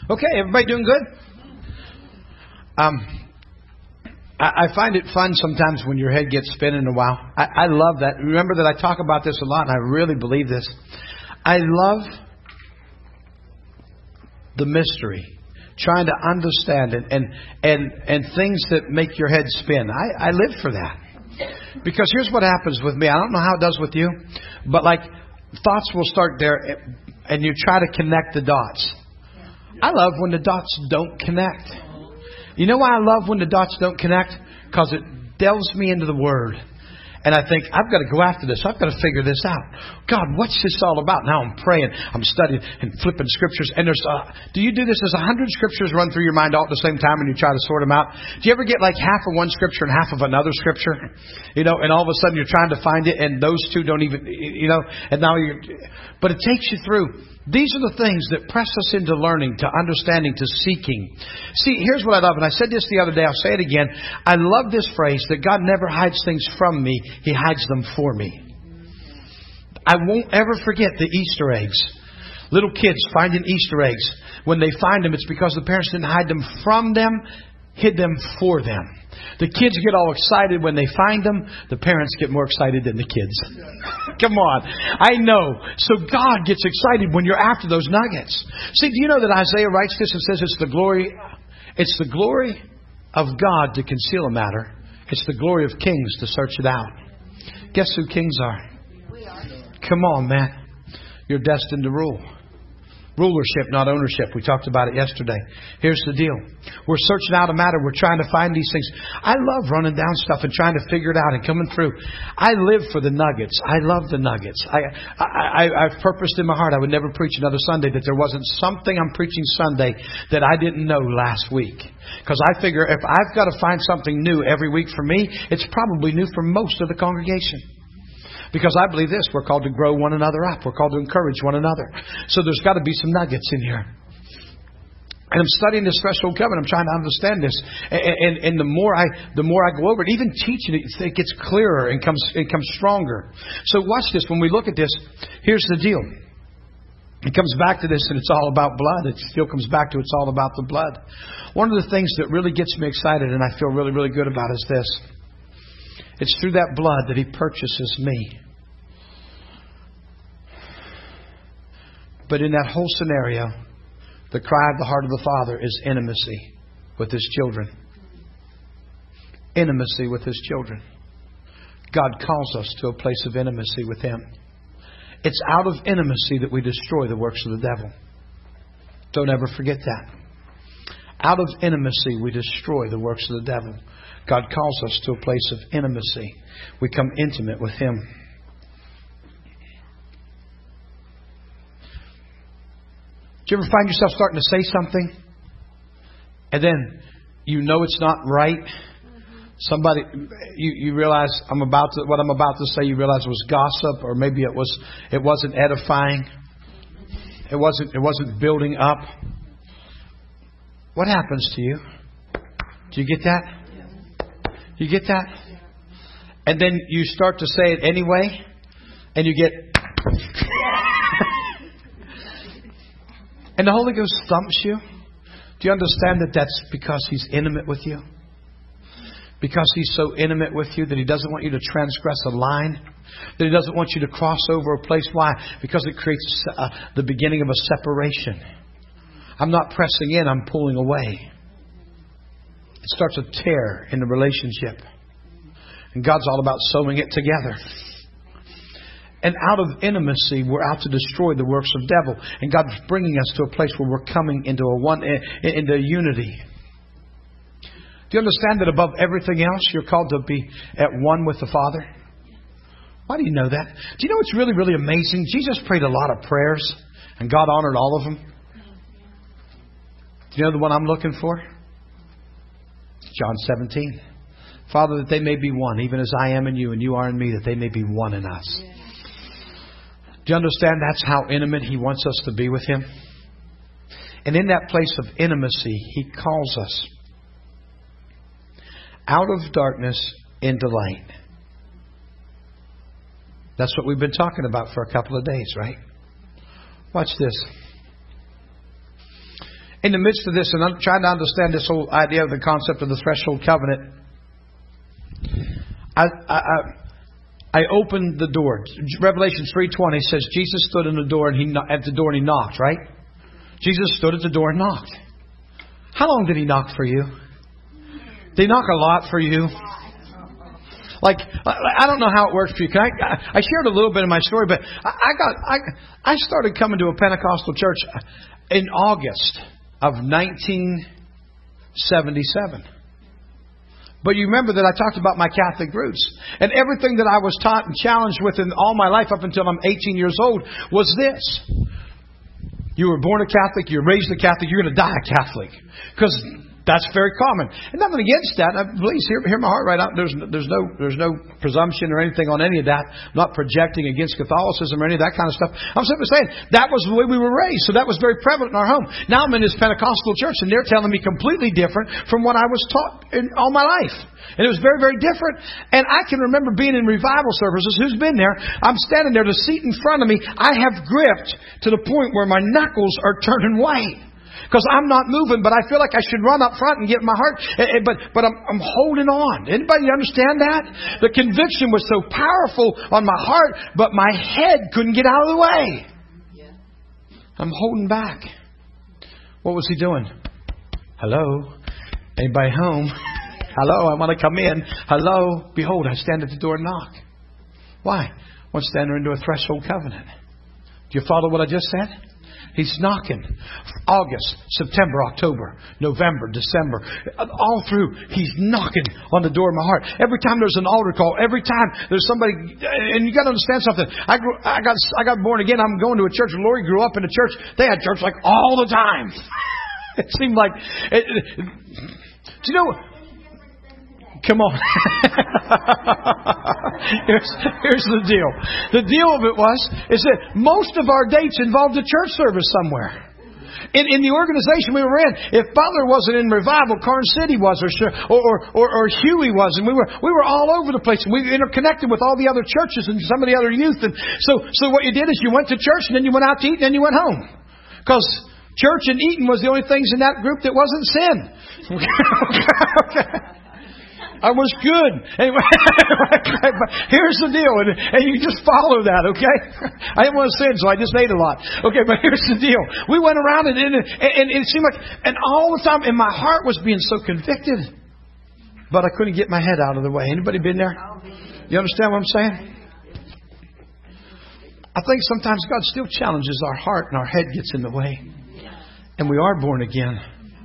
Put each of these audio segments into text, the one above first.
Okay, everybody doing good? I find it fun sometimes when your head gets spinning a while. I love that. Remember that I talk about this a lot, and I really believe this. I love the mystery, trying to understand it, and things that make your head spin. I live for that. Because here's what happens with me. I don't know how it does with you, but like thoughts will start there, and you try to connect the dots. I love when the dots don't connect. You know why I love when the dots don't connect? Because it delves me into the Word. And I think, I've got to go after this. I've got to figure this out. God, what's this all about? Now I'm praying, I'm studying and flipping scriptures. And do you do this? There's 100 scriptures run through your mind all at the same time and you try to sort them out. Do you ever get like half of one scripture and half of another scripture? You know, and all of a sudden you're trying to find it and those two don't even, you know, and now but it takes you through. These are the things that press us into learning, to understanding, to seeking. See, here's what I love. And I said this the other day. I'll say it again. I love this phrase that God never hides things from me. He hides them for me. I won't ever forget the Easter eggs. Little kids finding Easter eggs. When they find them, it's because the parents didn't hide them from them, hid them for them. The kids get all excited when they find them. The parents get more excited than the kids. Come on. I know. So God gets excited when you're after those nuggets. See, do you know that Isaiah writes this and says it's the glory of God to conceal a matter. It's the glory of kings to search it out. Guess who kings are? We are. Come on, man. You're destined to rule. Rulership, not ownership. We talked about it yesterday. Here's the deal. We're searching out a matter. We're trying to find these things. I love running down stuff and trying to figure it out and coming through. I live for the nuggets. I love the nuggets. I've purposed in my heart I would never preach another Sunday that there wasn't something I'm preaching Sunday that I didn't know last week. Because I figure if I've got to find something new every week for me, it's probably new for most of the congregation. Because I believe this, we're called to grow one another up. We're called to encourage one another. So there's got to be some nuggets in here. And I'm studying this threshold covenant. I'm trying to understand this. And the more I go over it, even teaching it, it gets clearer and comes stronger. So watch this. When we look at this, here's the deal. It comes back to this, and it's all about blood. It still comes back to it's all about the blood. One of the things that really gets me excited and I feel really, really good about is this. It's through that blood that He purchases me. But in that whole scenario, the cry of the heart of the Father is intimacy with His children. Intimacy with His children. God calls us to a place of intimacy with Him. It's out of intimacy that we destroy the works of the devil. Don't ever forget that. Out of intimacy, we destroy the works of the devil. God calls us to a place of intimacy. We become intimate with Him. Do you ever find yourself starting to say something and then you know it's not right? Somebody, you realize what I'm about to say, you realize was gossip, or maybe it wasn't edifying. It wasn't building up. What happens to you? Do you get that? You get that? And then you start to say it anyway, and you get... and the Holy Ghost thumps you. Do you understand that that's because He's intimate with you? Because He's so intimate with you that He doesn't want you to transgress a line. That He doesn't want you to cross over a place. Why? Because it creates the beginning of a separation. I'm not pressing in, I'm pulling away. It starts a tear in the relationship. And God's all about sewing it together. And out of intimacy, we're out to destroy the works of the devil. And God's bringing us to a place where we're coming into into unity. Do you understand that above everything else, you're called to be at one with the Father? Why do you know that? Do you know what's really, really amazing? Jesus prayed a lot of prayers, and God honored all of them. Do you know the one I'm looking for? John 17. Father, that they may be one, even as I am in you and you are in me, that they may be one in us. Do you understand that's how intimate He wants us to be with Him? And in that place of intimacy, He calls us out of darkness into light. That's what we've been talking about for a couple of days, right? Watch this. in the midst of this, and I'm trying to understand this whole idea of the concept of the threshold covenant, I opened the door. Revelation 3:20 says Jesus stood in the door and at the door and he knocked, right? Jesus stood at the door and knocked. How long did he knock for you? Did he knock a lot for you? Like, I don't know how it works for you. I shared a little bit of my story, but I started coming to a Pentecostal church in August of 1977. But you remember that I talked about my Catholic roots. And everything that I was taught and challenged with in all my life up until I'm 18 years old was this. You were born a Catholic, you were raised a Catholic, you're going to die a Catholic. Because that's very common. And nothing against that. Please hear my heart right out. There's no presumption or anything on any of that. I'm not projecting against Catholicism or any of that kind of stuff. I'm simply saying that was the way we were raised. So that was very prevalent in our home. Now I'm in this Pentecostal church and they're telling me completely different from what I was taught in all my life. And it was very, very different. And I can remember being in revival services. Who's been there? I'm standing there. The seat in front of me, I have gripped to the point where my knuckles are turning white. Because I'm not moving, but I feel like I should run up front and get my heart. But I'm holding on. Anybody understand that? The conviction was so powerful on my heart, but my head couldn't get out of the way. I'm holding back. What was he doing? Hello? Anybody home? Hello, I want to come in. Hello? Behold, I stand at the door and knock. Why? I want to enter into a threshold covenant. Do you follow what I just said? He's knocking. August, September, October, November, December. All through, he's knocking on the door of my heart. Every time there's an altar call, every time there's somebody, and you got to understand something. I got born again. I'm going to a church. Lori grew up in a church. They had church like all the time. It seemed like, do you know, come on. Here's the deal. The deal of it is that most of our dates involved a church service somewhere. In the organization we were in, if Butler wasn't in revival, Carn City was, or Huey was, and we were all over the place. And we interconnected with all the other churches and some of the other youth. And so what you did is you went to church, and then you went out to eat, and then you went home. Because church and eating was the only things in that group that wasn't sin. Okay. I was good. Anyway, here's the deal. And you just follow that, okay? I didn't want to sin, so I just ate a lot. Okay, but here's the deal. We went around and it seemed like, and all the time, and my heart was being so convicted. But I couldn't get my head out of the way. Anybody been there? You understand what I'm saying? I think sometimes God still challenges our heart and our head gets in the way. And we are born again.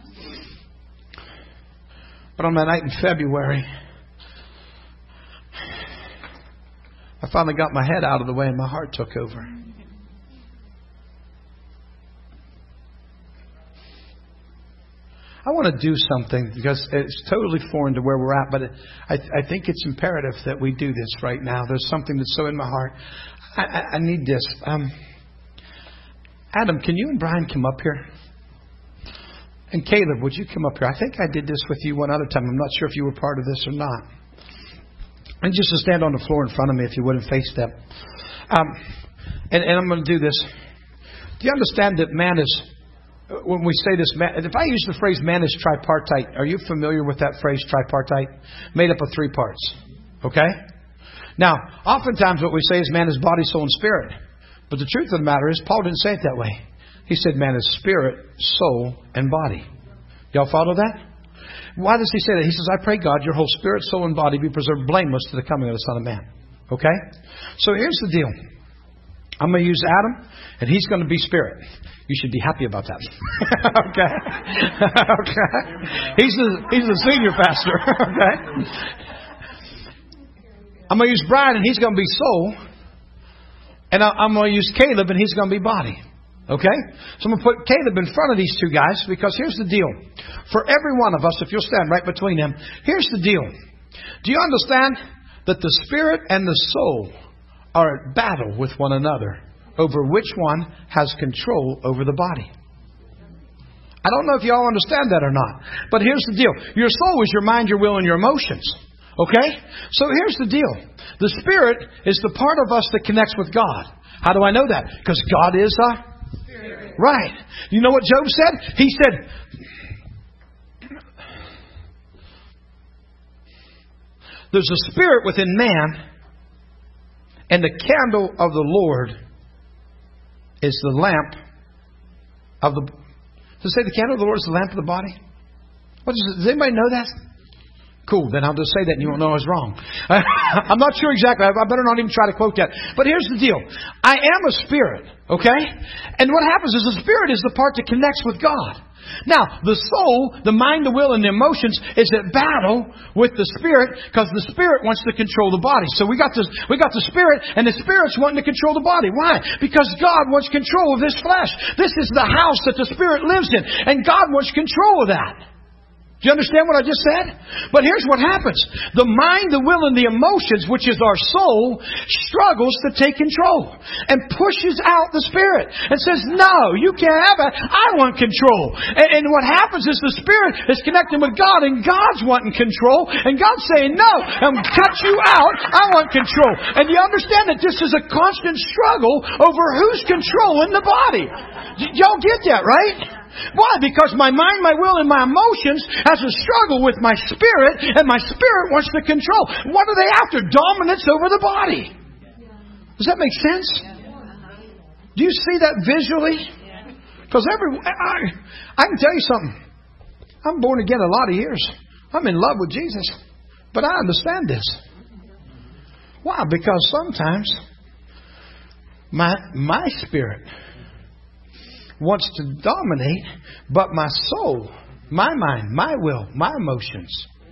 But on that night in February, I finally got my head out of the way and my heart took over. I want to do something because it's totally foreign to where we're at, but I think it's imperative that we do this right now. There's something that's so in my heart. I need this. Adam, can you and Brian come up here? And Caleb, would you come up here? I think I did this with you one other time. I'm not sure if you were part of this or not. And just to stand on the floor in front of me, if you would, and face them. And I'm going to do this. Do you understand that man is, when we say this, if I use the phrase man is tripartite, are you familiar with that phrase tripartite? Made up of three parts. Okay? Now, oftentimes what we say is man is body, soul, and spirit. But the truth of the matter is, Paul didn't say it that way. He said man is spirit, soul, and body. Y'all follow that? Why does he say that? He says, I pray God your whole spirit, soul, and body be preserved blameless to the coming of the Son of Man. Okay? So here's the deal. I'm going to use Adam, and he's going to be spirit. You should be happy about that. Okay? Okay? He's the senior pastor. Okay? I'm going to use Brian, and he's going to be soul. And I'm going to use Caleb, and he's going to be body. Okay? So I'm going to put Caleb in front of these two guys because here's the deal. For every one of us, if you'll stand right between them, here's the deal. Do you understand that the spirit and the soul are at battle with one another over which one has control over the body? I don't know if you all understand that or not. But here's the deal. Your soul is your mind, your will, and your emotions. Okay? So here's the deal. The spirit is the part of us that connects with God. How do I know that? Because God is a Right. You know what Job said? He said, there's a spirit within man, and the candle of the Lord is the lamp of the... Does it say the candle of the Lord is the lamp of the body? What is it? Does anybody know that? Cool, then I'll just say that and you won't know I was wrong. I'm not sure exactly. I better not even try to quote that. But here's the deal. I am a spirit, okay? And what happens is the spirit is the part that connects with God. Now, the soul, the mind, the will, and the emotions is at battle with the spirit because the spirit wants to control the body. So we got the spirit, and the spirit's wanting to control the body. Why? Because God wants control of this flesh. This is the house that the spirit lives in, and God wants control of that. Do you understand what I just said? But here's what happens. The mind, the will, and the emotions, which is our soul, struggles to take control and pushes out the spirit and says, no, you can't have it. I want control. And what happens is the spirit is connecting with God and God's wanting control and God's saying, no, I'm cut you out. I want control. And you understand that this is a constant struggle over who's controlling the body. Y'all get that, right? Why? Because my mind, my will, and my emotions has a struggle with my spirit, and my spirit wants to control. What are they after? Dominance over the body. Does that make sense? Do you see that visually? Because I can tell you something. I'm born again a lot of years. I'm in love with Jesus. But I understand this. Why? Because sometimes my spirit wants to dominate, but my soul, my mind, my will, my emotions.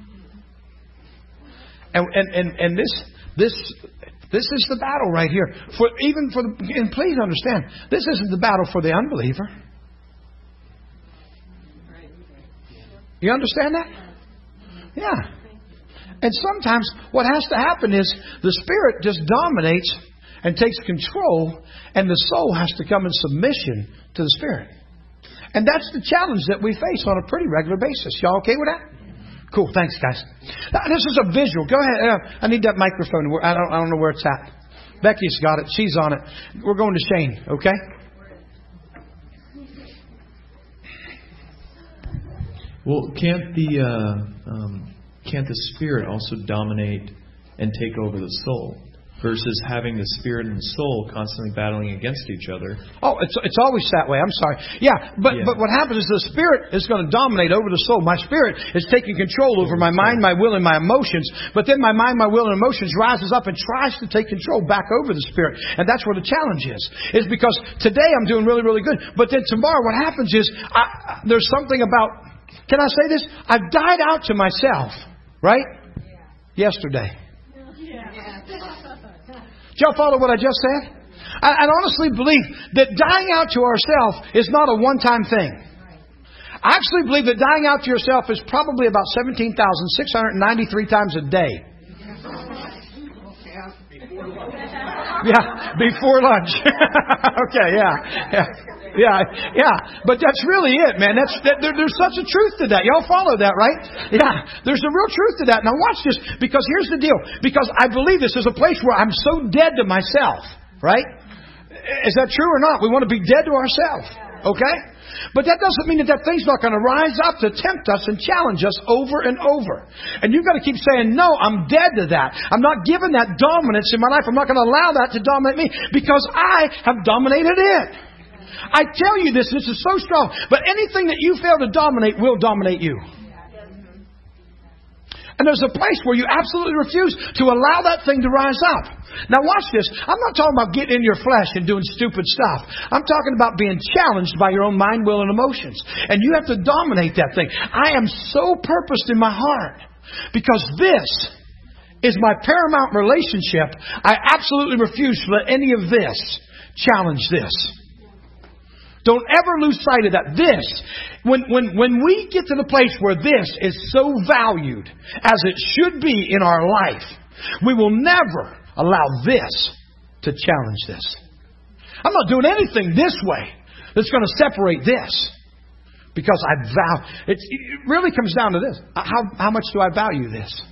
And this is the battle right here. And please understand, this isn't the battle for the unbeliever. You understand that? Yeah. And sometimes what has to happen is the spirit just dominates and takes control, and the soul has to come in submission to the spirit. And that's the challenge that we face on a pretty regular basis. Y'all okay with that? Cool. Thanks, guys. This is a visual. Go ahead. I need that microphone. I don't know where it's at. Becky's got it. She's on it. We're going to Shane. Okay? Well, can't the spirit also dominate and take over the soul? Versus having the spirit and the soul constantly battling against each other. Oh, it's always that way. I'm sorry. Yeah, but what happens is the spirit is going to dominate over the soul. My spirit is taking control over my mind, my will, and my emotions. But then my mind, my will, and emotions rises up and tries to take control back over the spirit. And that's where the challenge is because today I'm doing really, really good. But then tomorrow what happens is there's something about, can I say this? I've died out to myself, right? Yeah. Yesterday. Did y'all follow what I just said? I honestly believe that dying out to ourselves is not a one-time thing. I actually believe that dying out to yourself is probably about 17,693 times a day. Yeah, before lunch. Okay, yeah. But that's really it, man. There's such a truth to that. Y'all follow that, right? Yeah, there's a real truth to that. Now watch this, because here's the deal. Because I believe this is a place where I'm so dead to myself, right? Is that true or not? We want to be dead to ourselves, okay? But that doesn't mean that thing's not going to rise up to tempt us and challenge us over and over. And you've got to keep saying, no, I'm dead to that. I'm not giving that dominance in my life. I'm not going to allow that to dominate me because I have dominated it. I tell you this is so strong. But anything that you fail to dominate will dominate you. And there's a place where you absolutely refuse to allow that thing to rise up. Now watch this. I'm not talking about getting in your flesh and doing stupid stuff. I'm talking about being challenged by your own mind, will, and emotions. And you have to dominate that thing. I am so purposed in my heart because this is my paramount relationship. I absolutely refuse to let any of this challenge this. Don't ever lose sight of that. This, when we get to the place where this is so valued as it should be in our life, we will never allow this to challenge this. I'm not doing anything this way that's going to separate this because I value. It really comes down to this. How much do I value this?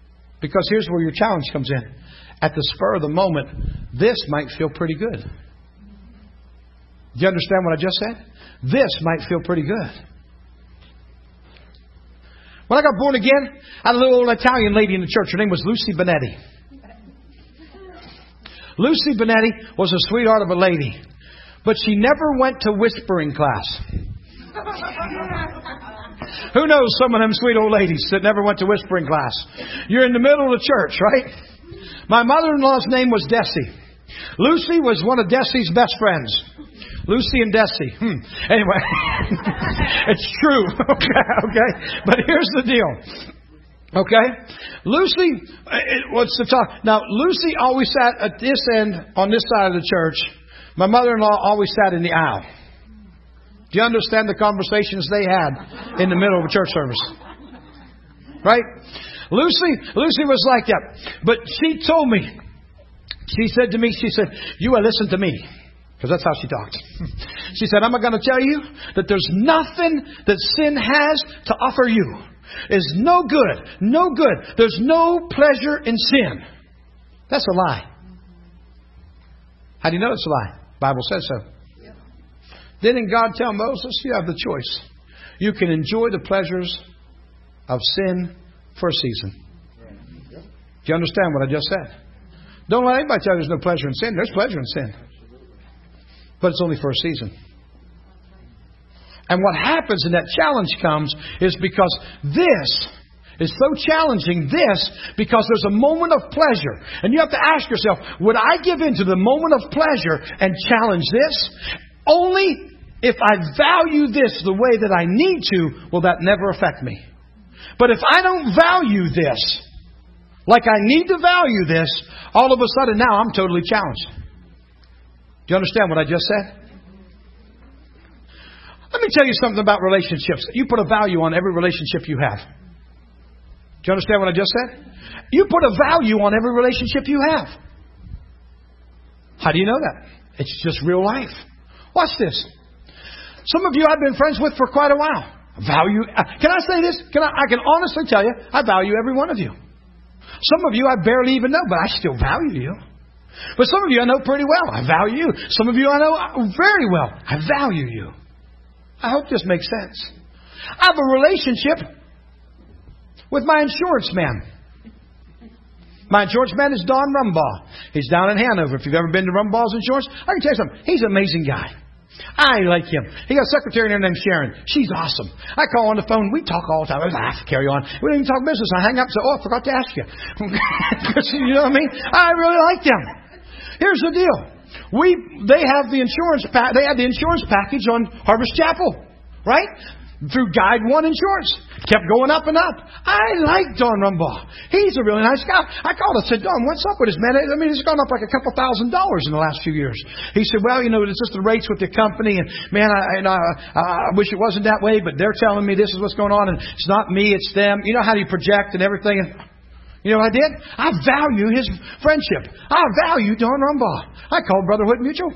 Because here's where your challenge comes in. At the spur of the moment, this might feel pretty good. Do you understand what I just said? This might feel pretty good. When I got born again, I had a little old Italian lady in the church. Her name was Lucy Benetti. Lucy Benetti was a sweetheart of a lady. But she never went to whispering class. Who knows some of them sweet old ladies that never went to whispering class? You're in the middle of the church, right? My mother-in-law's name was Desi. Lucy was one of Desi's best friends. Lucy and Desi. Anyway, it's true. Okay. But here's the deal. Okay? Lucy, what's the talk? Now, Lucy always sat at this end on this side of the church. My mother-in-law always sat in the aisle. Do you understand the conversations they had in the middle of a church service? Right? Lucy was like that. But she told me, she said to me, you will listen to me. Because that's how she talked. She said, I'm going to tell you that there's nothing that sin has to offer you. It's no good. No good. There's no pleasure in sin. That's a lie. How do you know it's a lie? The Bible says so. Didn't God tell Moses, you have the choice. You can enjoy the pleasures of sin for a season. Do you understand what I just said? Don't let anybody tell you there's no pleasure in sin. There's pleasure in sin. But it's only for a season. And what happens and that challenge comes is because this is so challenging, because there's a moment of pleasure. And you have to ask yourself, would I give in to the moment of pleasure and challenge this? Only if I value this the way that I need to, will that never affect me. But if I don't value this like I need to value this, all of a sudden now I'm totally challenged. Do you understand what I just said? Let me tell you something about relationships. You put a value on every relationship you have. Do you understand what I just said? You put a value on every relationship you have. How do you know that? It's just real life. Watch this. Some of you I've been friends with for quite a while. Can I say this? I can honestly tell you, I value every one of you. Some of you I barely even know, but I still value you. But some of you I know pretty well. I value you. Some of you I know very well. I value you. I hope this makes sense. I have a relationship with my insurance man. My insurance man is Don Rumbaugh. He's down in Hanover. If you've ever been to Rumbaugh's Insurance, I can tell you something. He's an amazing guy. I like him. He got a secretary in there named Sharon. She's awesome. I call on the phone. We talk all the time. I laugh, carry on. We don't even talk business. I hang up and say, I forgot to ask you. You know what I mean? I really like them. Here's the deal. They have the insurance. They had the insurance package on Harvest Chapel, right? Through Guide 1 Insurance. Kept going up and up. I like Don Rumbaugh. He's a really nice guy. I called and said, Don, what's up with this, man? I mean, it's gone up like a couple $1,000s in the last few years. He said, well, it's just the rates with the company. And, man, I wish it wasn't that way, but they're telling me this is what's going on. And it's not me, it's them. You know how do you project and everything? And, you know what I did? I value his friendship. I value Don Rumbaugh. I called Brotherhood Mutual.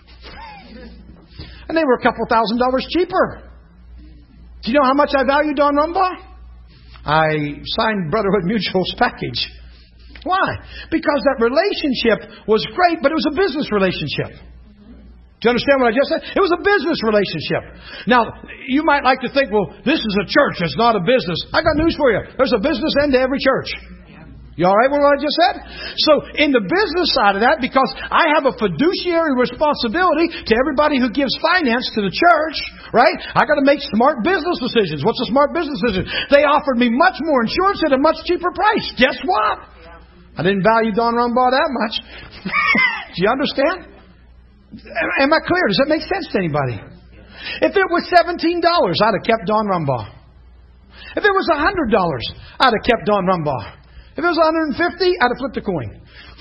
And they were a couple $1,000s cheaper. Do you know how much I value Don Rumbaugh? I signed Brotherhood Mutual's package. Why? Because that relationship was great, but it was a business relationship. Do you understand what I just said? It was a business relationship. Now, you might like to think, well, this is a church. It's not a business. I got news for you. There's a business end to every church. You all right with what I just said? So in the business side of that, because I have a fiduciary responsibility to everybody who gives finance to the church, right? I got to make smart business decisions. What's a smart business decision? They offered me much more insurance at a much cheaper price. Guess what? I didn't value Don Rumbaugh that much. Do you understand? Am I clear? Does that make sense to anybody? If it was $17, I'd have kept Don Rumbaugh. If it was $100, I'd have kept Don Rumbaugh. If it was $150, I'd have flipped a coin.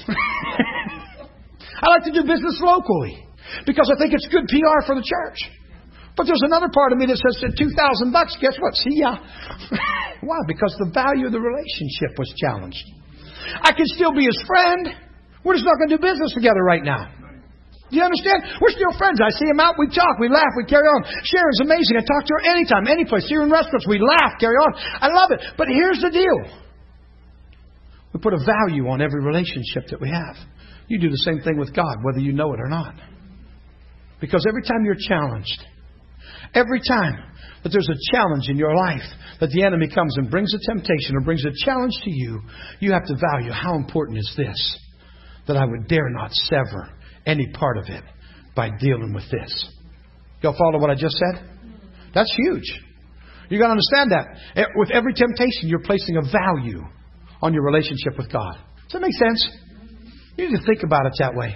I like to do business locally because I think it's good PR for the church. But there's another part of me that says $2,000. Guess what? See ya. Why? Because the value of the relationship was challenged. I can still be his friend. We're just not going to do business together right now. Do you understand? We're still friends. I see him out. We talk. We laugh. We carry on. Sharon's amazing. I talk to her anytime, any place. See her in restaurants. We laugh, carry on. I love it. But here's the deal. We put a value on every relationship that we have. You do the same thing with God, whether you know it or not. Because every time you're challenged, every time that there's a challenge in your life, that the enemy comes and brings a temptation or brings a challenge to you, you have to value how important is this, that I would dare not sever any part of it by dealing with this. Y'all follow what I just said? That's huge. You got to understand that. With every temptation, you're placing a value on your relationship with God. Does that make sense? You need to think about it that way.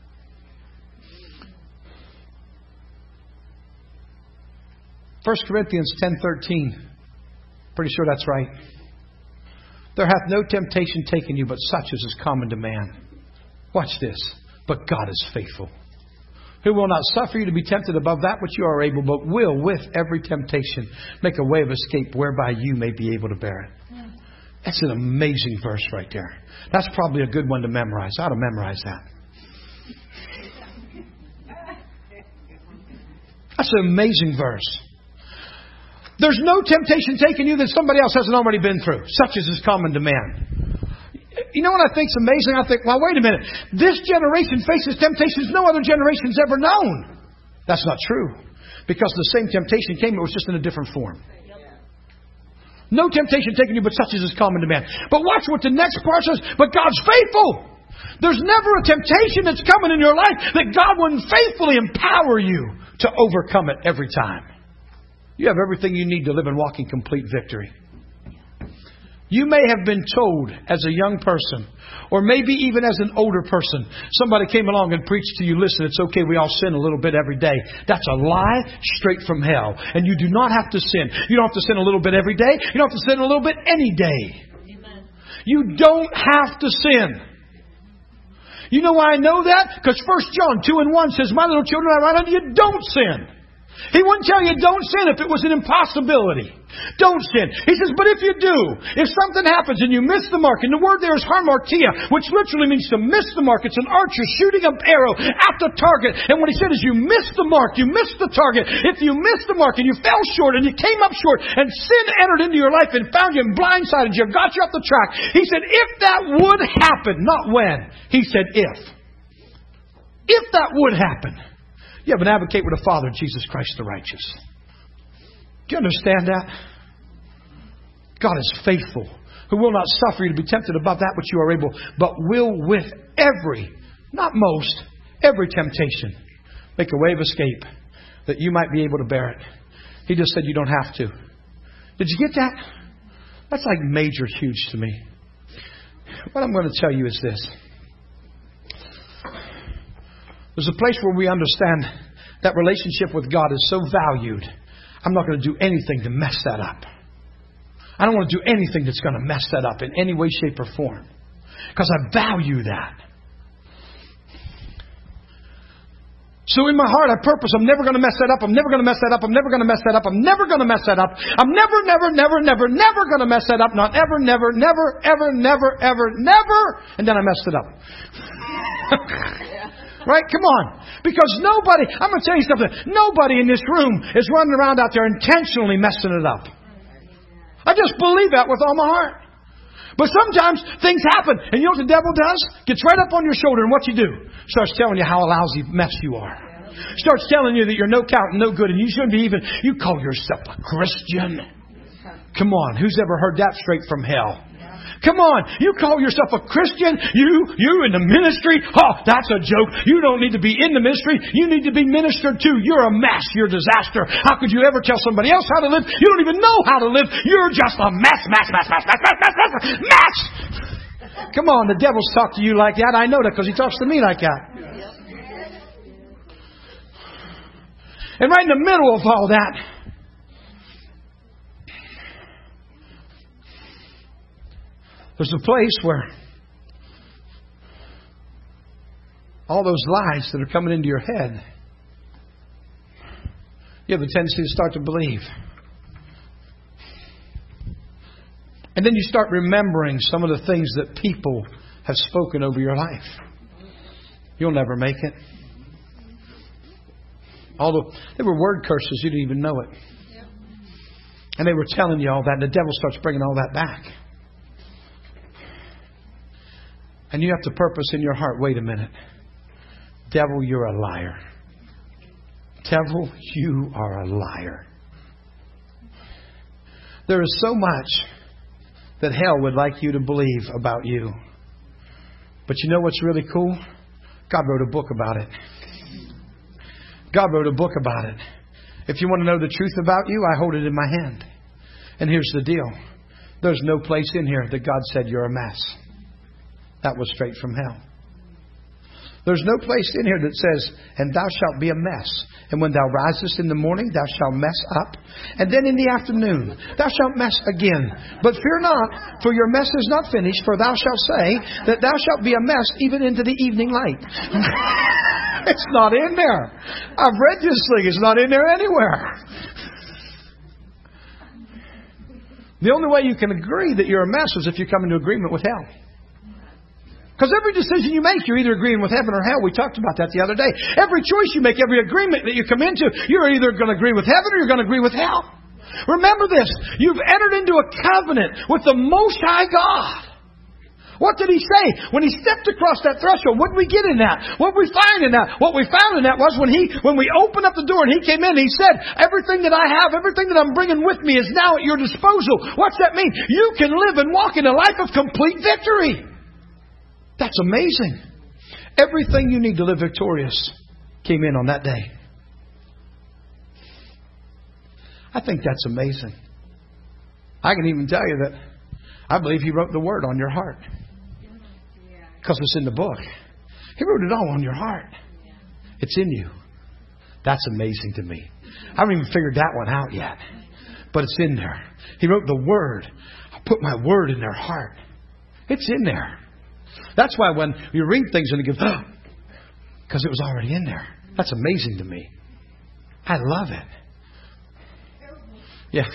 1 Corinthians 10:13. Pretty sure that's right. There hath no temptation taken you, but such as is common to man. Watch this. But God is faithful, who will not suffer you to be tempted above that which you are able, but will with every temptation make a way of escape whereby you may be able to bear it. That's an amazing verse right there. That's probably a good one to memorize. I ought to memorize that. That's an amazing verse. There's no temptation taken you that somebody else hasn't already been through, such as is common to man. You know what I think's amazing? I think, well, wait a minute. This generation faces temptations no other generation's ever known. That's not true. Because the same temptation came, it was just in a different form. No temptation taken you but such as is common to man. But watch what the next part says. But God's faithful. There's never a temptation that's coming in your life that God wouldn't faithfully empower you to overcome it every time. You have everything you need to live and walk in complete victory. You may have been told as a young person, or maybe even as an older person, somebody came along and preached to you, listen, it's okay, we all sin a little bit every day. That's a lie straight from hell. And you do not have to sin. You don't have to sin a little bit every day. You don't have to sin a little bit any day. Amen. You don't have to sin. You know why I know that? Because 1 John 2:1 says, my little children, I write unto you, don't sin. He wouldn't tell you don't sin if it was an impossibility. Don't sin. He says, but if you do, if something happens and you miss the mark, and the word there is harmartia, which literally means to miss the mark. It's an archer shooting an arrow at the target. And what he said is you missed the mark, you missed the target. If you missed the mark and you fell short and you came up short and sin entered into your life and found you and blindsided you, got you off the track. He said, if that would happen, not when. He said, if. If that would happen. You have an advocate with the Father, Jesus Christ the righteous. Do you understand that? God is faithful, who will not suffer you to be tempted above that which you are able, but will with every, not most, every temptation, make a way of escape that you might be able to bear it. He just said you don't have to. Did you get that? That's like major huge to me. What I'm going to tell you is this. There's a place where we understand that relationship with God is so valued, I'm not going to do anything to mess that up. I don't want to do anything that's going to mess that up in any way, shape, or form. Because I value that. So in my heart, I purpose, I'm never going to mess that up. I'm never going to mess that up. I'm never going to mess that up. I'm never going to mess that up. I'm never going to mess that up. Not ever, never, ever. And then I messed it up. Right? Come on. Because nobody, I'm going to tell you something. Nobody in this room is running around out there intentionally messing it up. I just believe that with all my heart. But sometimes things happen. And you know what the devil does? Gets right up on your shoulder. And what you do? Starts telling you how a lousy mess you are. Starts telling you that you're no count and no good. And you shouldn't be even, you call yourself a Christian. Come on. Who's ever heard that straight from hell? Come on, you call yourself a Christian, you in the ministry, oh, that's a joke. You don't need to be in the ministry, you need to be ministered to. You're a mess, you're a disaster. How could you ever tell somebody else how to live? You don't even know how to live. You're just a mess. Come on, the devil's talk to you like that. I know that because he talks to me like that. And right in the middle of all that, there's a place where all those lies that are coming into your head, you have a tendency to start to believe. And then you start remembering some of the things that people have spoken over your life. You'll never make it. Although they were word curses, you didn't even know it. And they were telling you all that, and the devil starts bringing all that back. And you have to purpose in your heart, wait a minute. Devil, you're a liar. Devil, you are a liar. There is so much that hell would like you to believe about you. But you know what's really cool? God wrote a book about it. God wrote a book about it. If you want to know the truth about you, I hold it in my hand. And here's the deal. There's no place in here that God said you're a mess. That was straight from hell. There's no place in here that says, and thou shalt be a mess. And when thou risest in the morning, thou shalt mess up. And then in the afternoon, thou shalt mess again. But fear not, for your mess is not finished. For thou shalt say that thou shalt be a mess even into the evening light. It's not in there. I've read this thing. It's not in there anywhere. The only way you can agree that you're a mess is if you come into agreement with hell. Because every decision you make, you're either agreeing with heaven or hell. We talked about that the other day. Every choice you make, every agreement that you come into, you're either going to agree with heaven or you're going to agree with hell. Remember this. You've entered into a covenant with the Most High God. What did He say? When He stepped across that threshold, what did we get in that? What did we find in that? What we found in that was when we opened up the door and He came in, He said, everything that I have, everything that I'm bringing with me is now at your disposal. What's that mean? You can live and walk in a life of complete victory. That's amazing. Everything you need to live victorious came in on that day. I think that's amazing. I can even tell you that I believe He wrote the word on your heart. Because it's in the book. He wrote it all on your heart. It's in you. That's amazing to me. I haven't even figured that one out yet. But it's in there. He wrote the word. I put my word in their heart. It's in there. That's why when you read things and you go, because it was already in there. That's amazing to me. I love it. Yeah.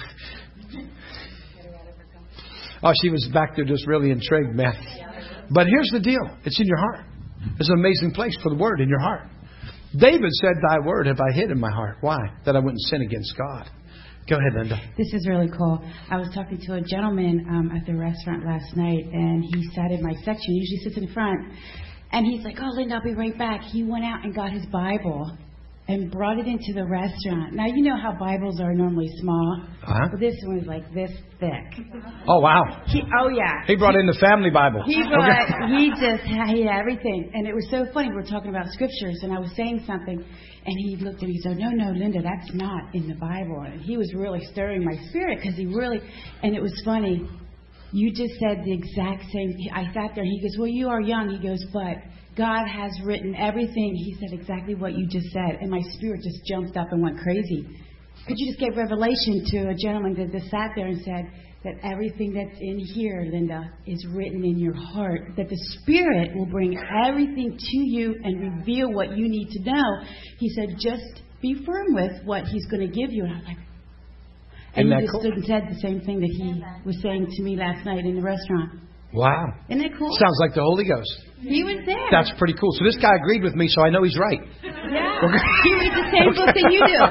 Oh, she was back there just really intrigued, man. But here's the deal. It's in your heart. It's an amazing place for the word in your heart. David said, thy word have I hid in my heart. Why? That I wouldn't sin against God. Go ahead, Linda. This is really cool. I was talking to a gentleman at the restaurant last night, and he sat in my section. He usually sits in front. And he's like, oh, Linda, I'll be right back. He went out and got his Bible and brought it into the restaurant. Now, you know how Bibles are normally small. Uh-huh. But this one was like this thick. Oh, wow. Yeah. He brought in the family Bible. He had everything. And it was so funny. We were talking about scriptures, and I was saying something, and he looked at me and said, no, Linda, that's not in the Bible. And he was really stirring my spirit because and it was funny. You just said the exact same. I sat there, and he goes, well, you are young. He goes, but God has written everything. He said exactly what you just said. And my spirit just jumped up and went crazy. Could you just give revelation to a gentleman that just sat there and said that everything that's in here, Linda, is written in your heart, that the Spirit will bring everything to you and reveal what you need to know. He said, just be firm with what He's going to give you. And I was like, and he just stood and said the same thing that he was saying to me last night in the restaurant. Wow. Isn't that cool? Sounds like the Holy Ghost. He was there. That's pretty cool. So this guy agreed with me, so I know he's right. Yeah. Okay. He reads the same book that you do.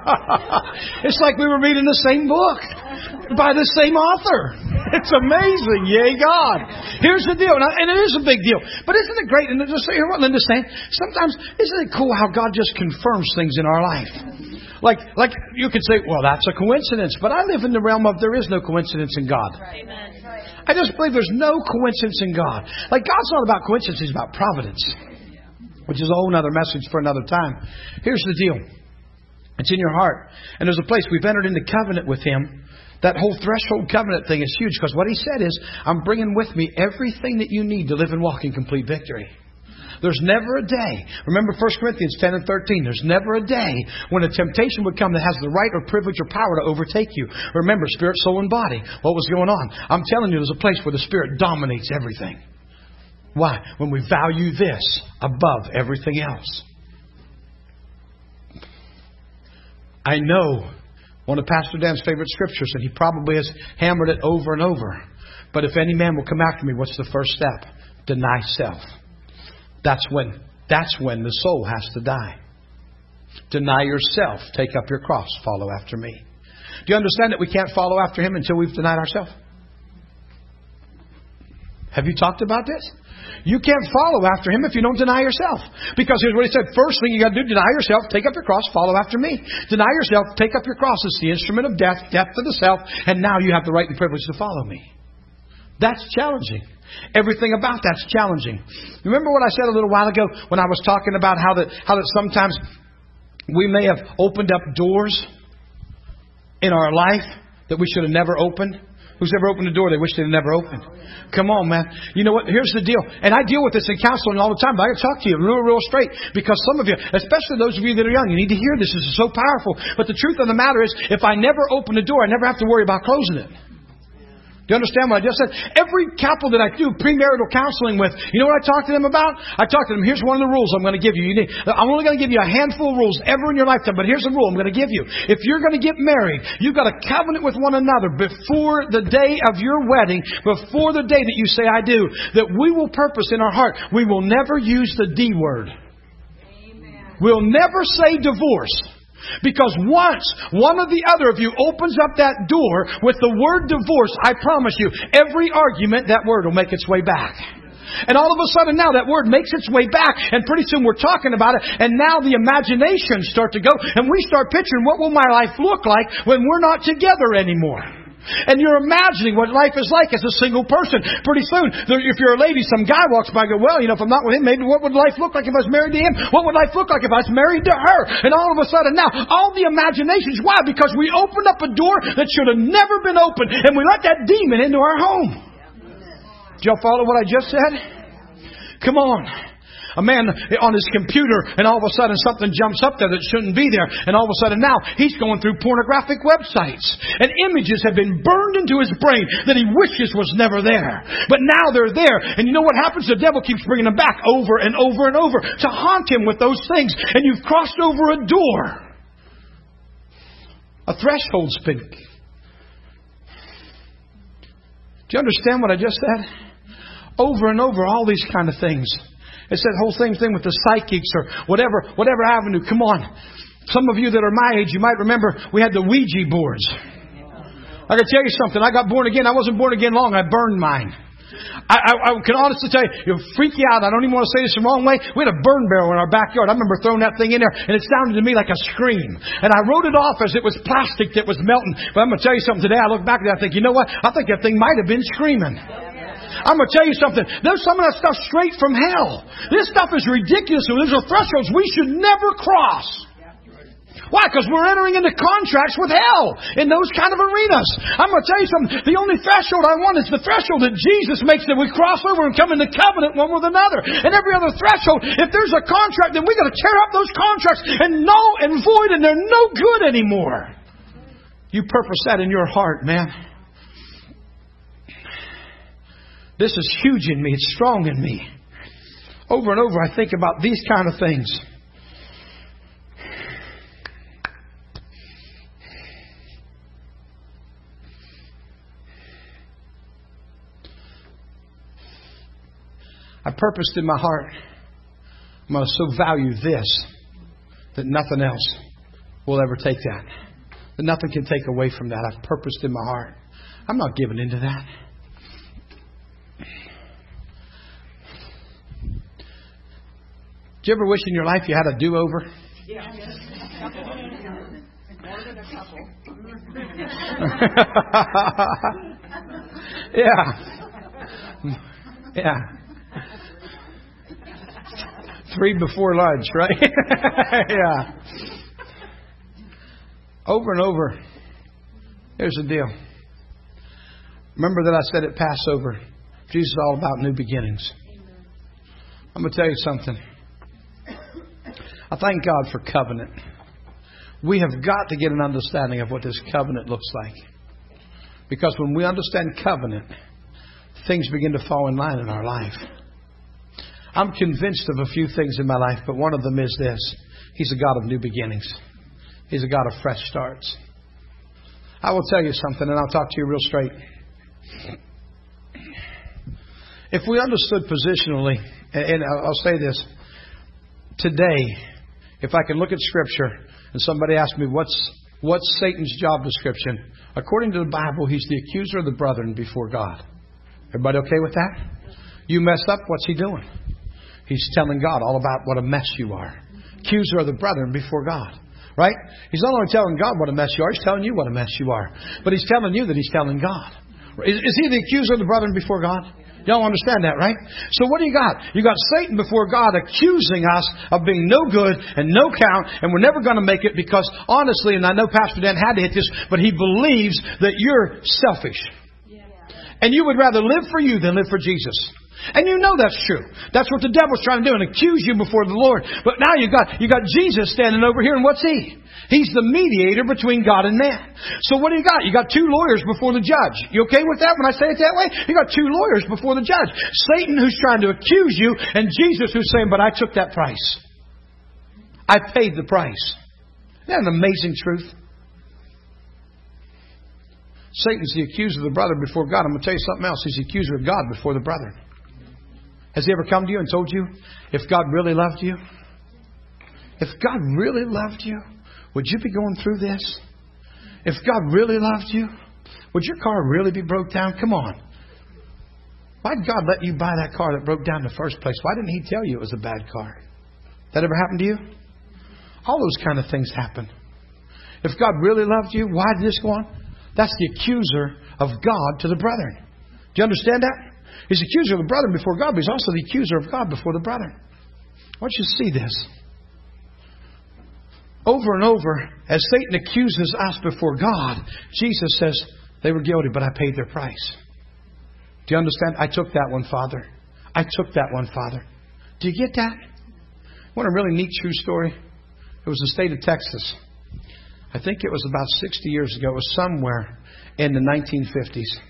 It's like we were reading the same book by the same author. It's amazing. Yay, God. Here's the deal. And it is a big deal. But isn't it great? And just hear what Linda's saying. Sometimes, isn't it cool how God just confirms things in our life? Like you could say, well, that's a coincidence. But I live in the realm of there is no coincidence in God. Right. I just believe there's no coincidence in God. Like God's not about coincidence, He's about providence. Which is a whole other message for another time. Here's the deal. It's in your heart. And there's a place we've entered into covenant with Him. That whole threshold covenant thing is huge. Because what He said is, I'm bringing with me everything that you need to live and walk in complete victory. There's never a day. Remember 1 Corinthians 10 and 13. There's never a day when a temptation would come that has the right or privilege or power to overtake you. Remember, spirit, soul, and body. What was going on? I'm telling you, there's a place where the Spirit dominates everything. Why? When we value this above everything else. I know one of Pastor Dan's favorite scriptures, and he probably has hammered it over and over. But if any man will come after me, what's the first step? Deny self. That's when the soul has to die. Deny yourself. Take up your cross. Follow after me. Do you understand that we can't follow after Him until we've denied ourselves? Have you talked about this? You can't follow after Him if you don't deny yourself. Because here's what He said. First thing you got to do, deny yourself, take up your cross, follow after me. Deny yourself, take up your cross. It's the instrument of death, death to the self, and now you have the right and privilege to follow me. That's challenging. Everything about that's challenging. Remember what I said a little while ago when I was talking about how that sometimes we may have opened up doors in our life that we should have never opened? Who's ever opened a door they wish they'd never opened? Come on, man. You know what? Here's the deal. And I deal with this in counseling all the time, but I got to talk to you real straight. Because some of you, especially those of you that are young, you need to hear this. This is so powerful. But the truth of the matter is, if I never open the door, I never have to worry about closing it. Do you understand what I just said? Every couple that I do premarital counseling with, you know what I talk to them about? I talk to them, here's one of the rules I'm going to give you. I'm only going to give you a handful of rules ever in your lifetime, but here's a rule I'm going to give you. If you're going to get married, you've got to covenant with one another before the day of your wedding, before the day that you say I do, that we will purpose in our heart. We will never use the D word. Amen. We'll never say divorce. Because once one or the other of you opens up that door with the word divorce, I promise you, every argument, that word will make its way back. And all of a sudden now that word makes its way back, and pretty soon we're talking about it, and now the imaginations start to go, and we start picturing what will my life look like when we're not together anymore. And you're imagining what life is like as a single person. Pretty soon, if you're a lady, some guy walks by and goes, well, if I'm not with him, maybe what would life look like if I was married to him? What would life look like if I was married to her? And all of a sudden now, all the imaginations. Why? Because we opened up a door that should have never been opened, and we let that demon into our home. Did y'all follow what I just said? Come on. A man on his computer, and all of a sudden something jumps up there that shouldn't be there. And all of a sudden now he's going through pornographic websites. And images have been burned into his brain that he wishes was never there. But now they're there. And you know what happens? The devil keeps bringing them back over and over and over to haunt him with those things. And you've crossed over a door. A threshold's been... Do you understand what I just said? Over and over, all these kind of things. It's that whole same thing with the psychics or whatever avenue. Come on. Some of you that are my age, you might remember we had the Ouija boards. I can tell you something. I got born again. I wasn't born again long. I burned mine. I can honestly tell you, it'll freak you out. I don't even want to say this the wrong way. We had a burn barrel in our backyard. I remember throwing that thing in there, and it sounded to me like a scream. And I wrote it off as it was plastic that was melting. But I'm going to tell you something today. I look back at that, I think, you know what? I think that thing might have been screaming. I'm going to tell you something. There's some of that stuff straight from hell. This stuff is ridiculous. These are thresholds we should never cross. Why? Because we're entering into contracts with hell in those kind of arenas. I'm going to tell you something. The only threshold I want is the threshold that Jesus makes, that we cross over and come into covenant one with another. And every other threshold, if there's a contract, then we've got to tear up those contracts and null and void, and they're no good anymore. You purpose that in your heart, man. This is huge in me. It's strong in me. Over and over, I think about these kind of things. I purposed in my heart, I'm going to so value this that nothing else will ever take that. That nothing can take away from that. I've purposed in my heart. I'm not giving into that. Did you ever wish in your life you had a do-over? Yeah. Yeah. Yeah. 3 before lunch, right? Yeah. Over and over. Here's the deal. Remember that I said at Passover, Jesus is all about new beginnings. I'm going to tell you something. I thank God for covenant. We have got to get an understanding of what this covenant looks like. Because when we understand covenant, things begin to fall in line in our life. I'm convinced of a few things in my life, but one of them is this. He's a God of new beginnings. He's a God of fresh starts. I will tell you something, and I'll talk to you real straight. If we understood positionally, and I'll say this, today, if I can look at Scripture and somebody asks me what's Satan's job description, according to the Bible, he's the accuser of the brethren before God. Everybody okay with that? You mess up, what's he doing? He's telling God all about what a mess you are. Accuser of the brethren before God. Right? He's not only telling God what a mess you are, he's telling you what a mess you are. But he's telling you that he's telling God. Is he the accuser of the brethren before God? Y'all understand that, right? So what do you got? You got Satan before God accusing us of being no good and no count, and we're never going to make it because, honestly, and I know Pastor Dan had to hit this, but he believes that you're selfish. And you would rather live for you than live for Jesus. And you know that's true. That's what the devil's trying to do, and accuse you before the Lord. But now you got Jesus standing over here, and what's he? He's the mediator between God and man. So what do you got? You got two lawyers before the judge. You okay with that when I say it that way? You got two lawyers before the judge. Satan who's trying to accuse you, and Jesus who's saying, but I took that price. I paid the price. Isn't that an amazing truth? Satan's the accuser of the brother before God. I'm going to tell you something else. He's the accuser of God before the brethren. Has he ever come to you and told you if God really loved you? If God really loved you, would you be going through this? If God really loved you, would your car really be broke down? Come on. Why did God let you buy that car that broke down in the first place? Why didn't he tell you it was a bad car? That ever happened to you? All those kind of things happen. If God really loved you, why did this go on? That's the accuser of God to the brethren. Do you understand that? He's the accuser of the brethren before God, but he's also the accuser of God before the brethren. I want you to see this. Over and over, as Satan accuses us before God, Jesus says, they were guilty, but I paid their price. Do you understand? I took that one, Father. I took that one, Father. Do you get that? What a really neat true story. It was the state of Texas. I think it was about 60 years ago. It was somewhere in the 1950s.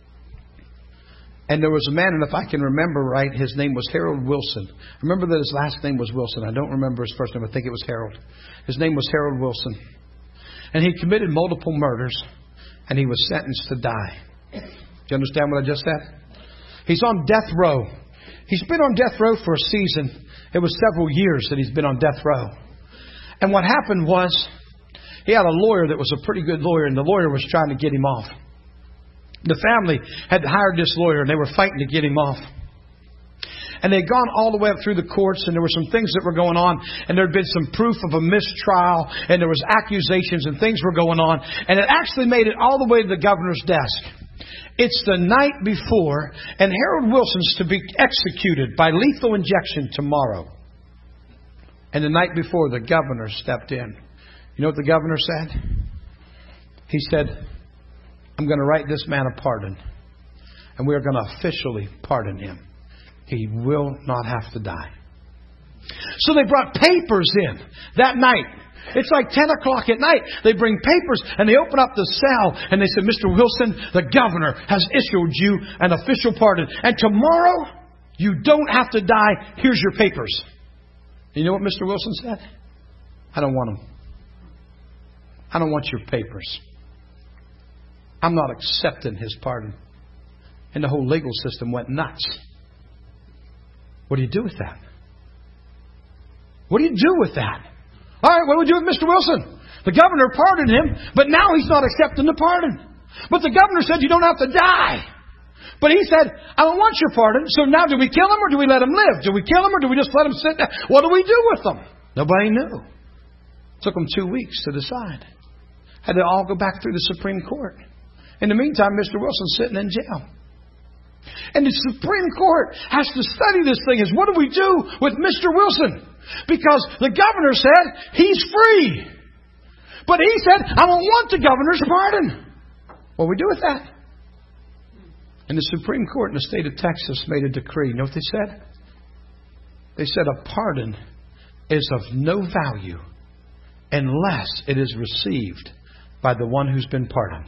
And there was a man, and if I can remember right, his name was Harold Wilson. I remember that his last name was Wilson. I don't remember his first name. I think it was Harold. His name was Harold Wilson. And he committed multiple murders, and he was sentenced to die. Do you understand what I just said? He's on death row. He's been on death row for a season. It was several years that he's been on death row. And what happened was, he had a lawyer that was a pretty good lawyer, and the lawyer was trying to get him off. The family had hired this lawyer, and they were fighting to get him off. And they'd gone all the way up through the courts, and there were some things that were going on, and there had been some proof of a mistrial, and there was accusations, and things were going on. And it actually made it all the way to the governor's desk. It's the night before, and Harold Wilson's to be executed by lethal injection tomorrow. And the night before, the governor stepped in. You know what the governor said? He said, I'm going to write this man a pardon, and we are going to officially pardon him. He will not have to die. So they brought papers in that night. It's like 10 o'clock at night. They bring papers and they open up the cell and they said, Mr. Wilson, the governor has issued you an official pardon. And tomorrow, you don't have to die. Here's your papers. You know what Mr. Wilson said? I don't want them. I don't want your papers. I'm not accepting his pardon. And the whole legal system went nuts. What do you do with that? What do you do with that? All right, what do we do with Mr. Wilson? The governor pardoned him, but now he's not accepting the pardon. But the governor said you don't have to die. But he said, I don't want your pardon. So now do we kill him or do we let him live? Do we kill him or do we just let him sit there? What do we do with them? Nobody knew. It took them 2 weeks to decide. Had to all go back through the Supreme Court. In the meantime, Mr. Wilson's sitting in jail. And the Supreme Court has to study this thing as what do we do with Mr. Wilson? Because the governor said he's free. But he said, I don't want the governor's pardon. What do we do with that? And the Supreme Court in the state of Texas made a decree. You know what they said? They said a pardon is of no value unless it is received by the one who's been pardoned.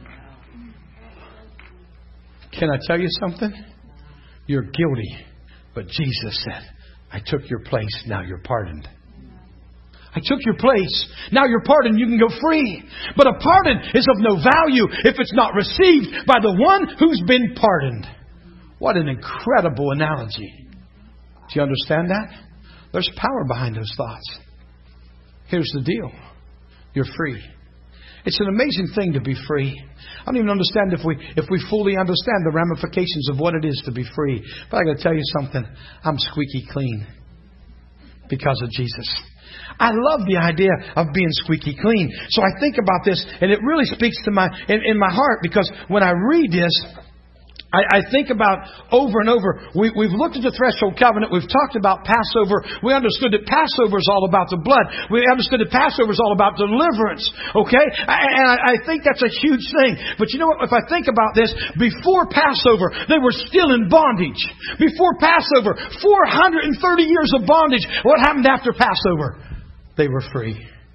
Can I tell you something? You're guilty. But Jesus said, I took your place, now you're pardoned. I took your place, now you're pardoned, you can go free. But a pardon is of no value if it's not received by the one who's been pardoned. What an incredible analogy. Do you understand that? There's power behind those thoughts. Here's the deal. You're free. It's an amazing thing to be free. I don't even understand if we fully understand the ramifications of what it is to be free. But I got to tell you something. I'm squeaky clean because of Jesus. I love the idea of being squeaky clean. So I think about this, and it really speaks to in my heart, because when I read this, I think about over and over. We've looked at the threshold covenant. We've talked about Passover. We understood that Passover is all about the blood. We understood that Passover is all about deliverance. Okay? And I think that's a huge thing. But you know what? If I think about this, before Passover, they were still in bondage. Before Passover, 430 years of bondage. What happened after Passover? They were free.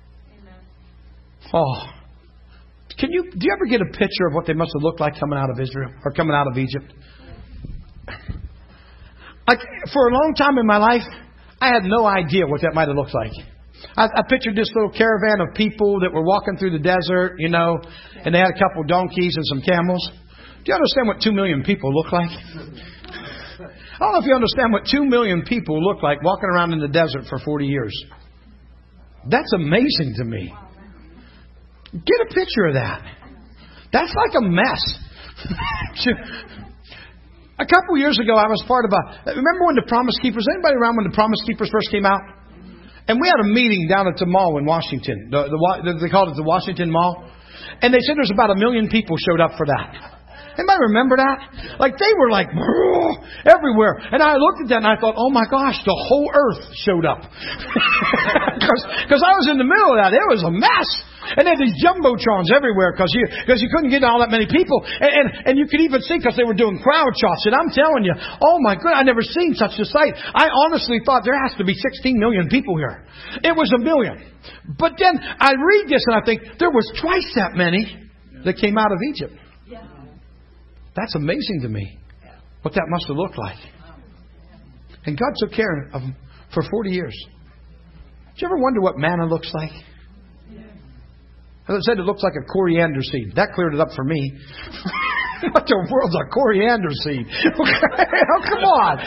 Oh. Do you ever get a picture of what they must have looked like coming out of Israel or coming out of Egypt? Like, for a long time in my life, I had no idea what that might have looked like. I pictured this little caravan of people that were walking through the desert, and they had a couple of donkeys and some camels. Do you understand what 2 million people look like? I don't know if you understand what 2 million people look like walking around in the desert for 40 years. That's amazing to me. Get a picture of that. That's like a mess. A couple years ago, I was part of remember when the Promise Keepers, anybody around when the Promise Keepers first came out? And we had a meeting down at the mall in Washington. They called it the Washington Mall. And they said there's about 1 million people showed up for that. Anybody remember that? Like, they were like everywhere. And I looked at that and I thought, oh my gosh, the whole earth showed up. Because I was in the middle of that. It was a mess. And they had these jumbotrons everywhere because you couldn't get all that many people. And you could even see because they were doing crowd shots. And I'm telling you, oh my God, I've never seen such a sight. I honestly thought there has to be 16 million people here. It was 1 million. But then I read this and I think there was twice that many that came out of Egypt. That's amazing to me, what that must have looked like. And God took care of them for 40 years. Did you ever wonder what manna looks like? As I said, it looks like a coriander seed. That cleared it up for me. What the world's a coriander seed? Oh, come on.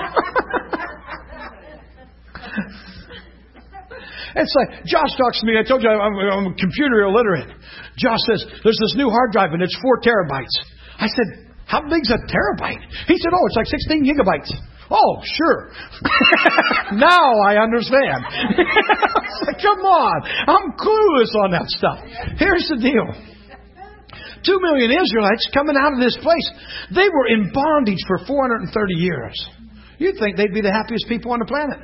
It's like, Josh talks to me. I told you I'm computer illiterate. Josh says, there's this new hard drive and it's 4 terabytes. I said, how big's a terabyte? He said, it's like 16 gigabytes. Oh, sure. Now I understand. Come on. I'm clueless on that stuff. Here's the deal. 2 million Israelites coming out of this place. They were in bondage for 430 years. You'd think they'd be the happiest people on the planet.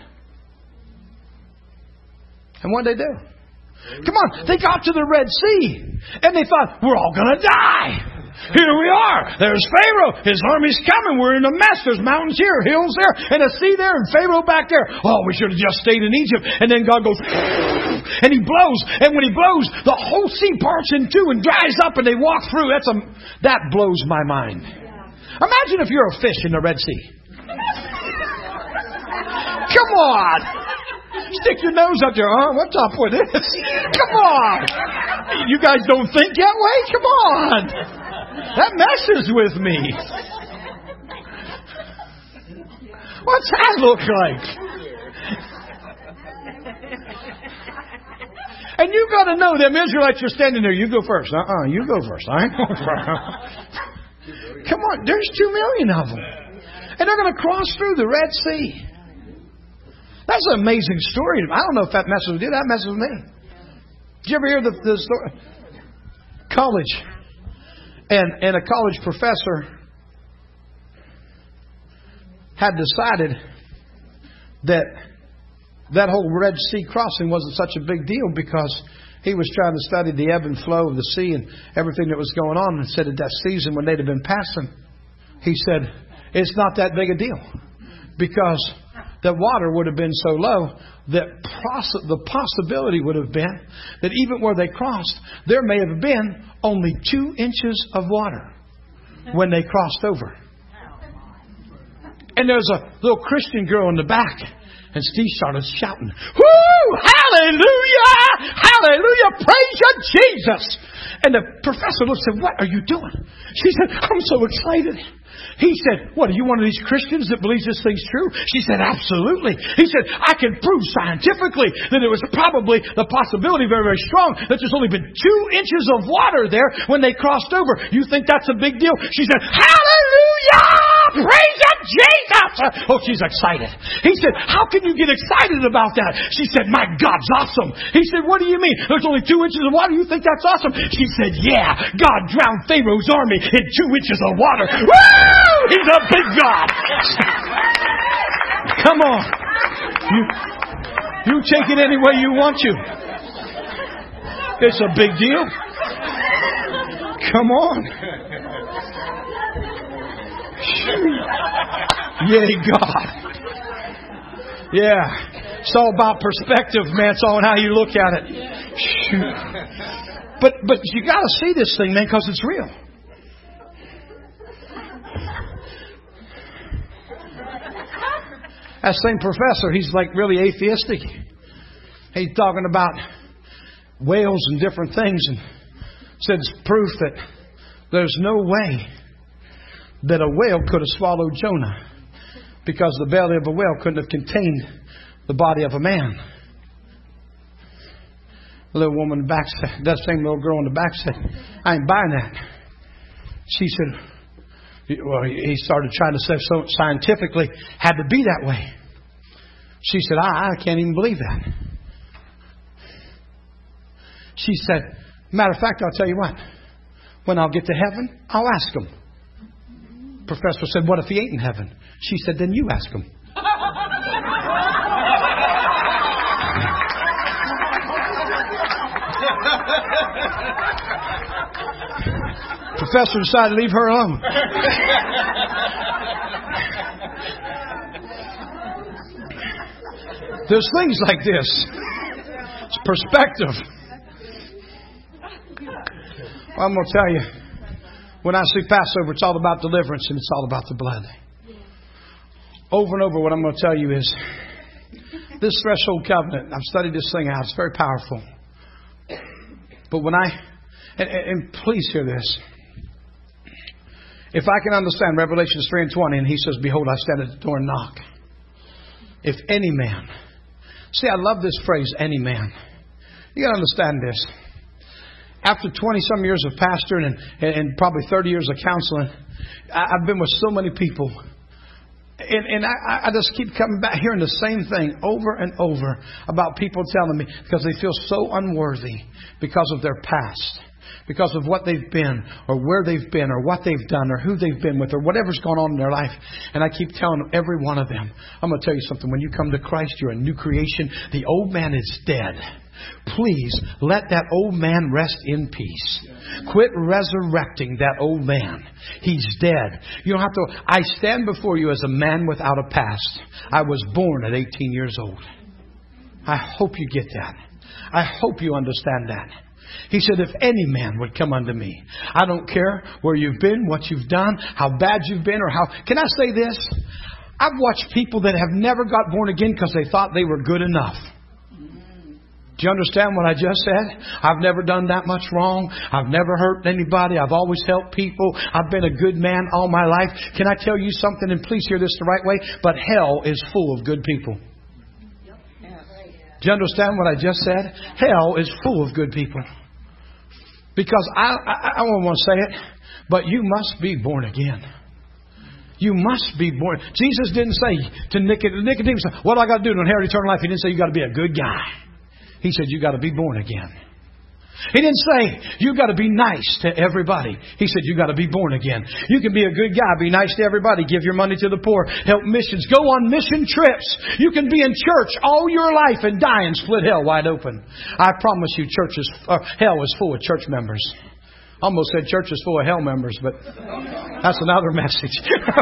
And what did they do? Come on. They got to the Red Sea. And they thought, we're all going to die. Here we are. There's Pharaoh. His army's coming. We're in a mess. There's mountains here, hills there, and a sea there, and Pharaoh back there. Oh, we should have just stayed in Egypt. And then God goes, and He blows. And when He blows, the whole sea parts in two and dries up, and they walk through. That blows my mind. Imagine if you're a fish in the Red Sea. Come on. Stick your nose up there. What's up with this? Come on. You guys don't think that way? Come on. That messes with me. What's that look like? And you got to know them Israelites are standing there. You go first. You go first. All right? Come on. There's 2 million of them. And they're going to cross through the Red Sea. That's an amazing story. I don't know if that messes with you. That messes with me. Did you ever hear the story? College. And a college professor had decided that whole Red Sea crossing wasn't such a big deal because he was trying to study the ebb and flow of the sea and everything that was going on. And said at that season when they'd have been passing, he said, it's not that big a deal because the water would have been so low that the possibility would have been that even where they crossed, there may have been only 2 inches of water when they crossed over. And there's a little Christian girl in the back. And Steve started shouting, whoo! Hallelujah! Hallelujah! Praise you, Jesus! And the professor looked and said, what are you doing? She said, I'm so excited. He said, what, are you one of these Christians that believes this thing's true? She said, absolutely. He said, I can prove scientifically that it was probably the possibility very, very strong that there's only been 2 inches of water there when they crossed over. You think that's a big deal? She said, hallelujah! Praise up Jesus! Oh, she's excited. He said, how can you get excited about that? She said, my God's awesome. He said, what do you mean? There's only 2 inches of water? You think that's awesome? She said, yeah, God drowned Pharaoh's army in 2 inches of water. Woo! He's a big God. Come on. You take it any way you want to. It's a big deal. Come on. Yay, God. Yeah. It's all about perspective, man. It's all on how you look at it. But you got to see this thing, man, because it's real. That same professor, he's like really atheistic. He's talking about whales and different things and said it's proof that there's no way that a whale could have swallowed Jonah because the belly of a whale couldn't have contained the body of a man. The little woman in the back said, that same little girl in the back said, I ain't buying that. She said, well, he started trying to say so scientifically had to be that way. She said, I can't even believe that. She said, matter of fact, I'll tell you what. When I'll get to heaven, I'll ask him. Professor said, what if he ain't in heaven? She said, then you ask him. Professor decided to leave her alone. There's things like this. It's perspective. Well, I'm going to tell you, when I see Passover, it's all about deliverance and it's all about the blood. Over and over, what I'm going to tell you is this threshold covenant. I've studied this thing out. It's very powerful. But when and please hear this. If I can understand Revelation 3:20, and he says, behold, I stand at the door and knock. If any man. See, I love this phrase, any man. You got to understand this. After 20-some years of pastoring and probably 30 years of counseling, I've been with so many people. And I just keep coming back hearing the same thing over and over about people telling me because they feel so unworthy because of their past, because of what they've been or where they've been or what they've done or who they've been with or whatever's gone on in their life. And I keep telling them, every one of them, I'm going to tell you something. When you come to Christ, you're a new creation. The old man is dead. Please let that old man rest in peace. Quit resurrecting that old man. He's dead. You don't have to. I stand before you as a man without a past. I was born at 18 years old. I hope you get that. I hope you understand that. He said, if any man would come unto me, I don't care where you've been, what you've done, how bad you've been, or how. Can I say this? I've watched people that have never got born again because they thought they were good enough. Do you understand what I just said? I've never done that much wrong. I've never hurt anybody. I've always helped people. I've been a good man all my life. Can I tell you something? And please hear this the right way. But hell is full of good people. Do you understand what I just said? Hell is full of good people. Because I don't want to say it, but you must be born again. You must be born. Jesus didn't say to Nicodemus, what do I got to do to inherit eternal life? He didn't say you got to be a good guy. He said you got to be born again. He didn't say you got to be nice to everybody. He said you got to be born again. You can be a good guy, be nice to everybody, give your money to the poor, help missions, go on mission trips. You can be in church all your life and die and split hell wide open. I promise you, hell is full of church members. Almost said church is full of hell members, but that's another message.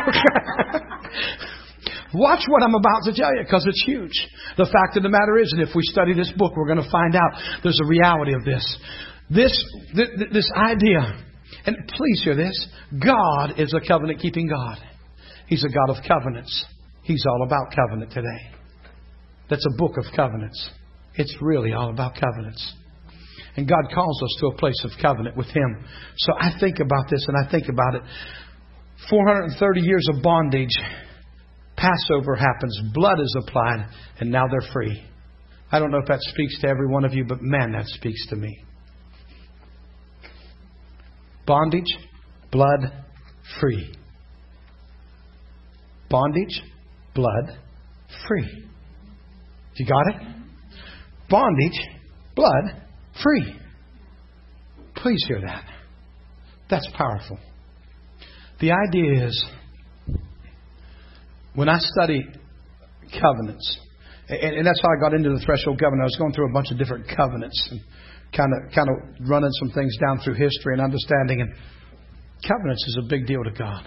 Watch what I'm about to tell you because it's huge. The fact of the matter is that if we study this book, we're going to find out there's a reality of this. This idea, and please hear this, God is a covenant-keeping God. He's a God of covenants. He's all about covenant today. That's a book of covenants. It's really all about covenants. And God calls us to a place of covenant with Him. So I think about this and I think about it. 430 years of bondage. Passover happens. Blood is applied. And now they're free. I don't know if that speaks to every one of you, but man, that speaks to me. Bondage, blood, free. Bondage, blood, free. You got it? Bondage, blood, free. Please hear that. That's powerful. The idea is, when I study covenants, and that's how I got into the threshold covenant. I was going through a bunch of different covenants and kind of running some things down through history and understanding. And covenants is a big deal to God.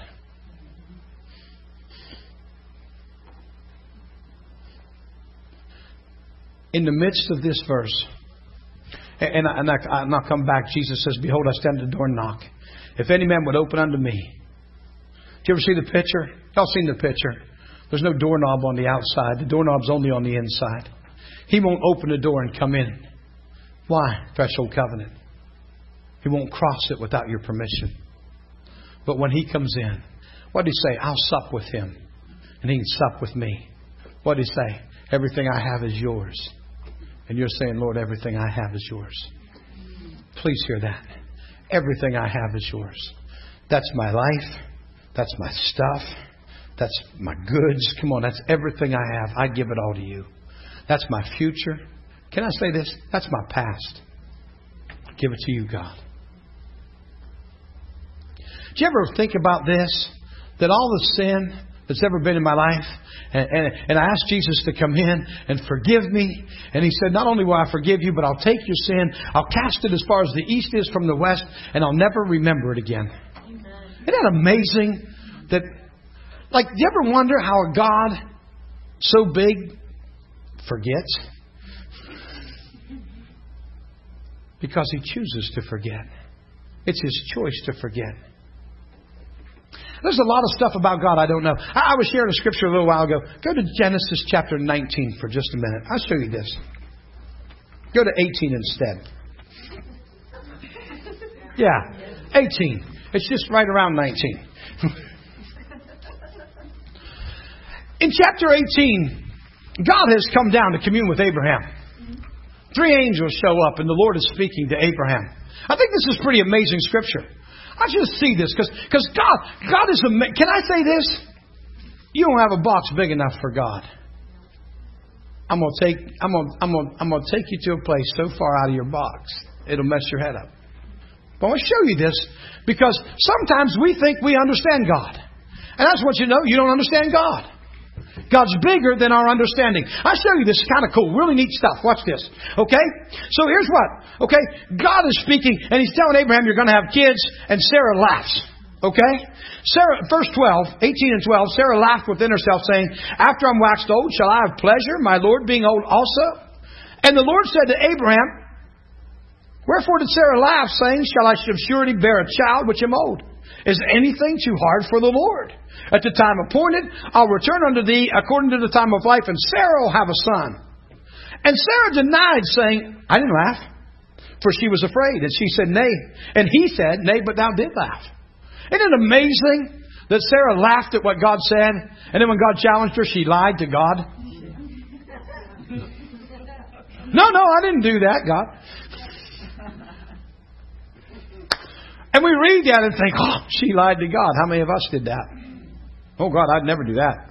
In the midst of this verse, and I'll come back, Jesus says, "Behold, I stand at the door and knock. If any man would open unto me." Do you ever see the picture? Y'all seen the picture? There's no doorknob on the outside. The doorknob's only on the inside. He won't open the door and come in. Why? Threshold covenant. He won't cross it without your permission. But when He comes in, what did He say? I'll sup with Him, and He can sup with me. What did He say? Everything I have is yours. And you're saying, Lord, everything I have is yours. Please hear that. Everything I have is yours. That's my life. That's my stuff. That's my goods. Come on, that's everything I have. I give it all to you. That's my future. Can I say this? That's my past. I give it to you, God. Do you ever think about this? That all the sin that's ever been in my life, and I asked Jesus to come in and forgive me. And He said, not only will I forgive you, but I'll take your sin, I'll cast it as far as the east is from the west, and I'll never remember it again. Amen. Isn't that amazing? That, like, do you ever wonder how a God so big forgets? Because He chooses to forget. It's His choice to forget. There's a lot of stuff about God I don't know. I was sharing a scripture a little while ago. Go to Genesis chapter 19 for just a minute. I'll show you this. Go to 18 instead. Yeah, 18. It's just right around 19. In chapter 18, God has come down to commune with Abraham. 3 angels show up and the Lord is speaking to Abraham. I think this is pretty amazing scripture. I just see this because God is amazing. Can I say this? You don't have a box big enough for God. I'm gonna take you to a place so far out of your box it'll mess your head up. But I want to show you this because sometimes we think we understand God, and I just want you to know you don't understand God. God's bigger than our understanding. I'll show you this. Kind of cool. Really neat stuff. Watch this. Okay? So here's what. Okay? God is speaking and He's telling Abraham you're going to have kids, and Sarah laughs. Okay? Sarah, verse 12, 18 and 12, Sarah laughed within herself, saying, after I'm waxed old, shall I have pleasure, my Lord being old also? And the Lord said to Abraham, wherefore did Sarah laugh, saying, shall I of surety bear a child which am old? Is anything too hard for the Lord? At the time appointed, I'll return unto thee according to the time of life, and Sarah will have a son. And Sarah denied, saying, I didn't laugh, for she was afraid. And she said, nay. And he said, nay, but thou did laugh. Isn't it amazing that Sarah laughed at what God said, and then when God challenged her, she lied to God? No, I didn't do that, God. And we read that and think, oh, she lied to God. How many of us did that? Oh, God, I'd never do that.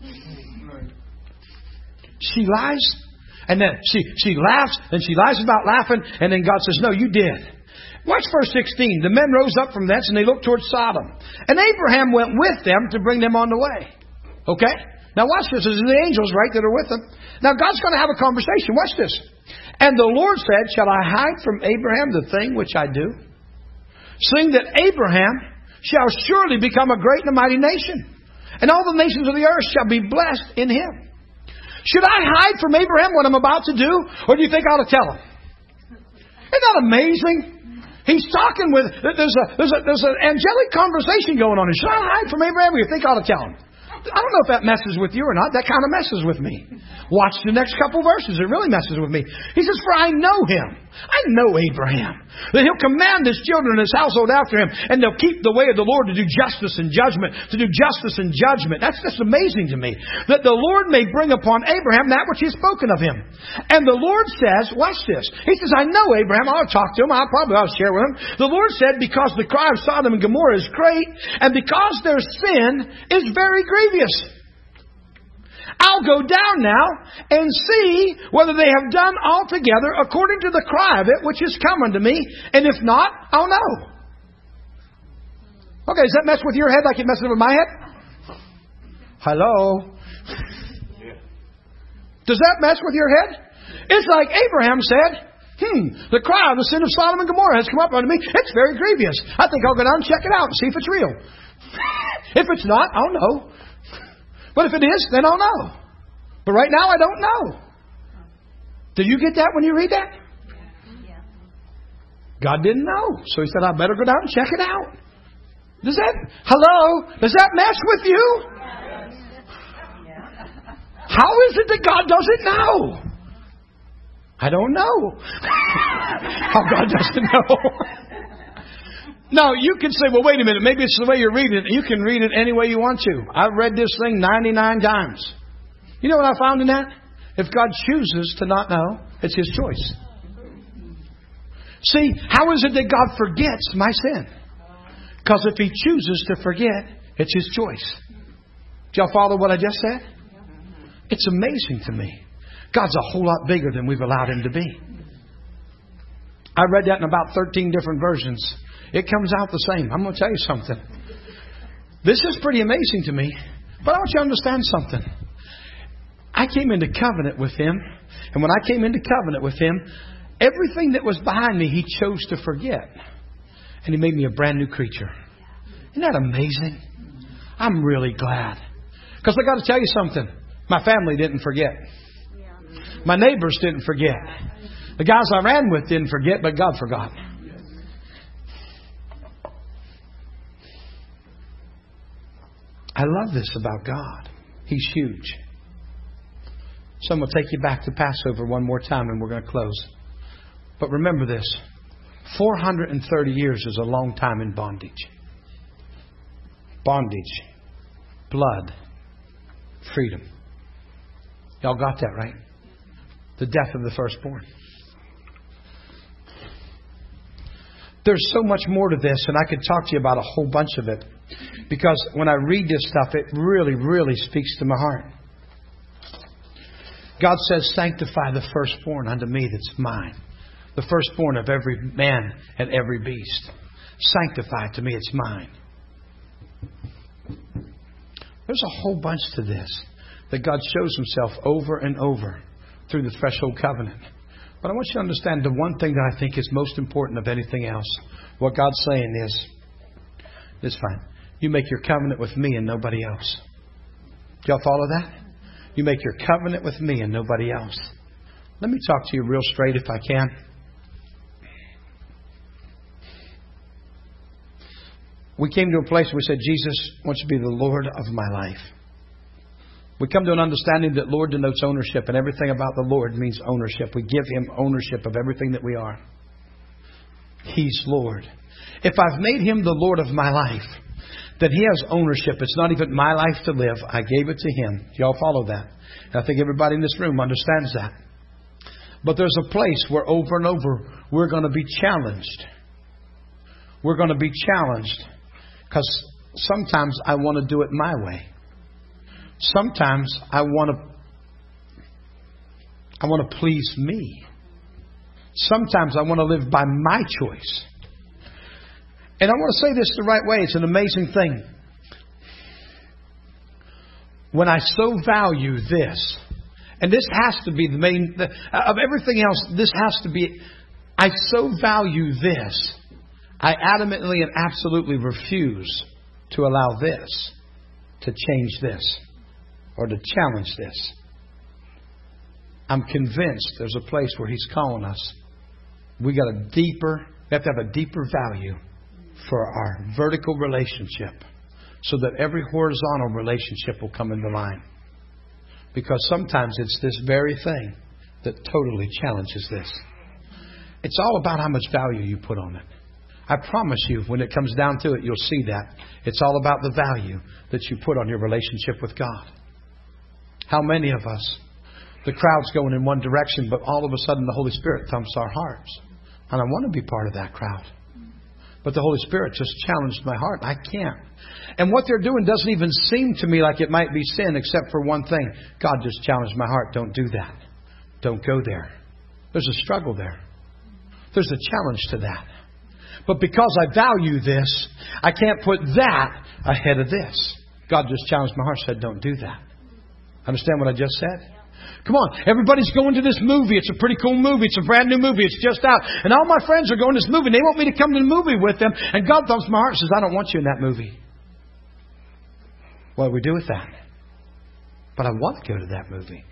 She lies, and then she laughs, and she lies about laughing, and then God says, no, you did. Watch verse 16. The men rose up from thence, and they looked towards Sodom. And Abraham went with them to bring them on the way. Okay? Now watch this. There's the angels, right, that are with them. Now God's going to have a conversation. Watch this. And the Lord said, shall I hide from Abraham the thing which I do? Seeing that Abraham shall surely become a great and a mighty nation, and all the nations of the earth shall be blessed in him. Should I hide from Abraham what I'm about to do, or do you think I ought to tell him? Isn't that amazing? He's talking with, there's an angelic conversation going on. Should I hide from Abraham, or do you think I ought to tell him? don't know if that messes with you or not. That kind of messes with me. Watch the next couple verses. It really messes with me. He says, for I know him. I know Abraham. That he'll command his children and his household after him. And they'll keep the way of the Lord to do justice and judgment. To do justice and judgment. That's just amazing to me. That the Lord may bring upon Abraham that which he has spoken of him. And the Lord says, watch this. He says, I know Abraham. I'll talk to him. I'll share with him. The Lord said, because the cry of Sodom and Gomorrah is great, and because their sin is very grievous, I'll go down now and see whether they have done altogether according to the cry of it which is come unto me, and if not, I'll know. Okay, does that mess with your head like it messes with my head? Hello? Does that mess with your head? It's like Abraham said, the cry of the sin of Sodom and Gomorrah has come up unto me. It's very grievous. I think I'll go down and check it out and see if it's real. If it's not, I'll know. But if it is, then I'll know. But right now, I don't know. Did you get that when you read that? God didn't know. So he said, I better go down and check it out. Does that mess with you? How is it that God doesn't know? I don't know how God doesn't know. Now, you can say, well, wait a minute. Maybe it's the way you're reading it. You can read it any way you want to. I've read this thing 99 times. You know what I found in that? If God chooses to not know, it's His choice. See, how is it that God forgets my sin? Because if He chooses to forget, it's His choice. Do y'all follow what I just said? It's amazing to me. God's a whole lot bigger than we've allowed Him to be. I read that in about 13 different versions. It comes out the same. I'm going to tell you something. This is pretty amazing to me. But I want you to understand something. I came into covenant with Him. And when I came into covenant with Him, everything that was behind me, He chose to forget. And He made me a brand new creature. Isn't that amazing? I'm really glad. Because I got to tell you something. My family didn't forget. My neighbors didn't forget. The guys I ran with didn't forget, but God forgot. I love this about God. He's huge. So I'm going to take you back to Passover one more time and we're going to close. But remember this. 430 years is a long time in bondage. Bondage. Blood. Freedom. Y'all got that right? The death of the firstborn. There's so much more to this, and I could talk to you about a whole bunch of it. Because when I read this stuff, it really, really speaks to my heart. God says, sanctify the firstborn unto me that's mine. The firstborn of every man and every beast. Sanctify to me, it's mine. There's a whole bunch to this that God shows Himself over and over through the threshold covenant. But I want you to understand the one thing that I think is most important of anything else. What God's saying is, it's fine. You make your covenant with me and nobody else. Do y'all follow that? You make your covenant with me and nobody else. Let me talk to you real straight if I can. We came to a place where we said, Jesus wants to be the Lord of my life. We come to an understanding that Lord denotes ownership, and everything about the Lord means ownership. We give Him ownership of everything that we are. He's Lord. If I've made Him the Lord of my life, then He has ownership. It's not even my life to live. I gave it to Him. Do y'all follow that? And I think everybody in this room understands that. But there's a place where over and over we're going to be challenged. We're going to be challenged because sometimes I want to do it my way. Sometimes I want to please me. Sometimes I want to live by my choice. And I want to say this the right way. It's an amazing thing. When I so value this, and this has to be the main, of everything else, this has to be, I so value this, I adamantly and absolutely refuse to allow this to change this or to challenge this. I'm convinced there's a place where He's calling us. We have to have a deeper value for our vertical relationship so that every horizontal relationship will come into line. Because sometimes it's this very thing that totally challenges this. It's all about how much value you put on it. I promise you, when it comes down to it, you'll see that. It's all about the value that you put on your relationship with God. How many of us, the crowd's going in one direction, but all of a sudden the Holy Spirit thumps our hearts. And I want to be part of that crowd. But the Holy Spirit just challenged my heart. I can't. And what they're doing doesn't even seem to me like it might be sin, except for one thing. God just challenged my heart. Don't do that. Don't go there. There's a struggle there. There's a challenge to that. But because I value this, I can't put that ahead of this. God just challenged my heart and said, don't do that. Understand what I just said? Come on, everybody's going to this movie. It's a pretty cool movie. It's a brand new movie. It's just out. And all my friends are going to this movie. And they want me to come to the movie with them. And God thumps my heart and says, I don't want you in that movie. What do we do with that? But I want to go to that movie.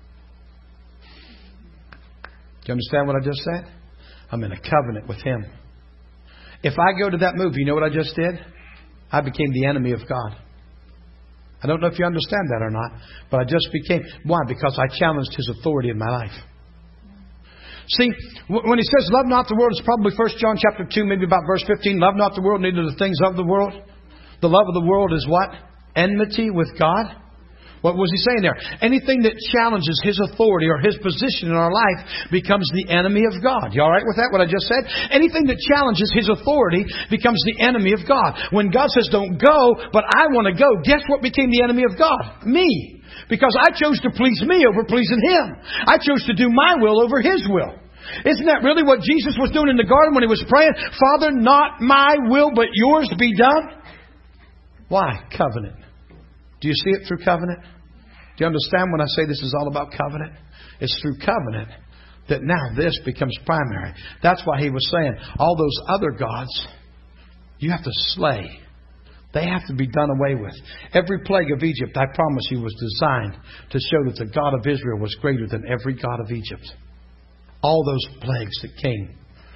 Do you understand what I just said? I'm in a covenant with Him. If I go to that movie, you know what I just did? I became the enemy of God. I don't know if you understand that or not, but I just became... Why? Because I challenged His authority in my life. See, when He says, love not the world, it's probably 1 John chapter 2, maybe about verse 15. Love not the world, neither the things of the world. The love of the world is what? Enmity with God. What was He saying there? Anything that challenges His authority or His position in our life becomes the enemy of God. You all right with that, what I just said? Anything that challenges His authority becomes the enemy of God. When God says, don't go, but I want to go, guess what became the enemy of God? Me. Because I chose to please me over pleasing Him. I chose to do my will over His will. Isn't that really what Jesus was doing in the garden when He was praying? Father, not my will, but yours be done. Why? Covenant. Do you see it through covenant? Do you understand when I say this is all about covenant? It's through covenant that now this becomes primary. That's why He was saying all those other gods, you have to slay. They have to be done away with. Every plague of Egypt, I promise you, was designed to show that the God of Israel was greater than every god of Egypt. All those plagues that came.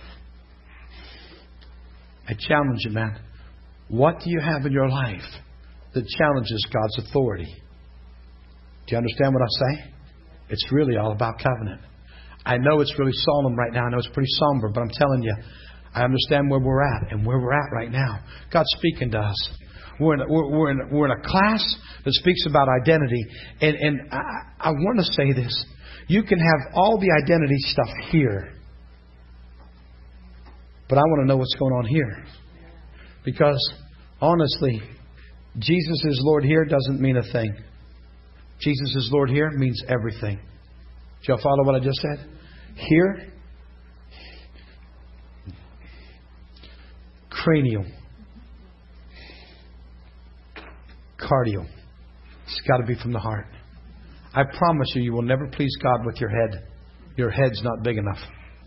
I challenge you, man. What do you have in your life that challenges God's authority? Do you understand what I say? It's really all about covenant. I know it's really solemn right now. I know it's pretty somber, but I'm telling you, I understand where we're at and where we're at right now. God's speaking to us. We're in a class that speaks about identity. And I want to say this. You can have all the identity stuff here. But I want to know what's going on here. Because, honestly, Jesus is Lord here doesn't mean a thing. Jesus is Lord here means everything. Do y'all follow what I just said? Here, cranial, cardio. It's got to be from the heart. I promise you, you will never please God with your head. Your head's not big enough.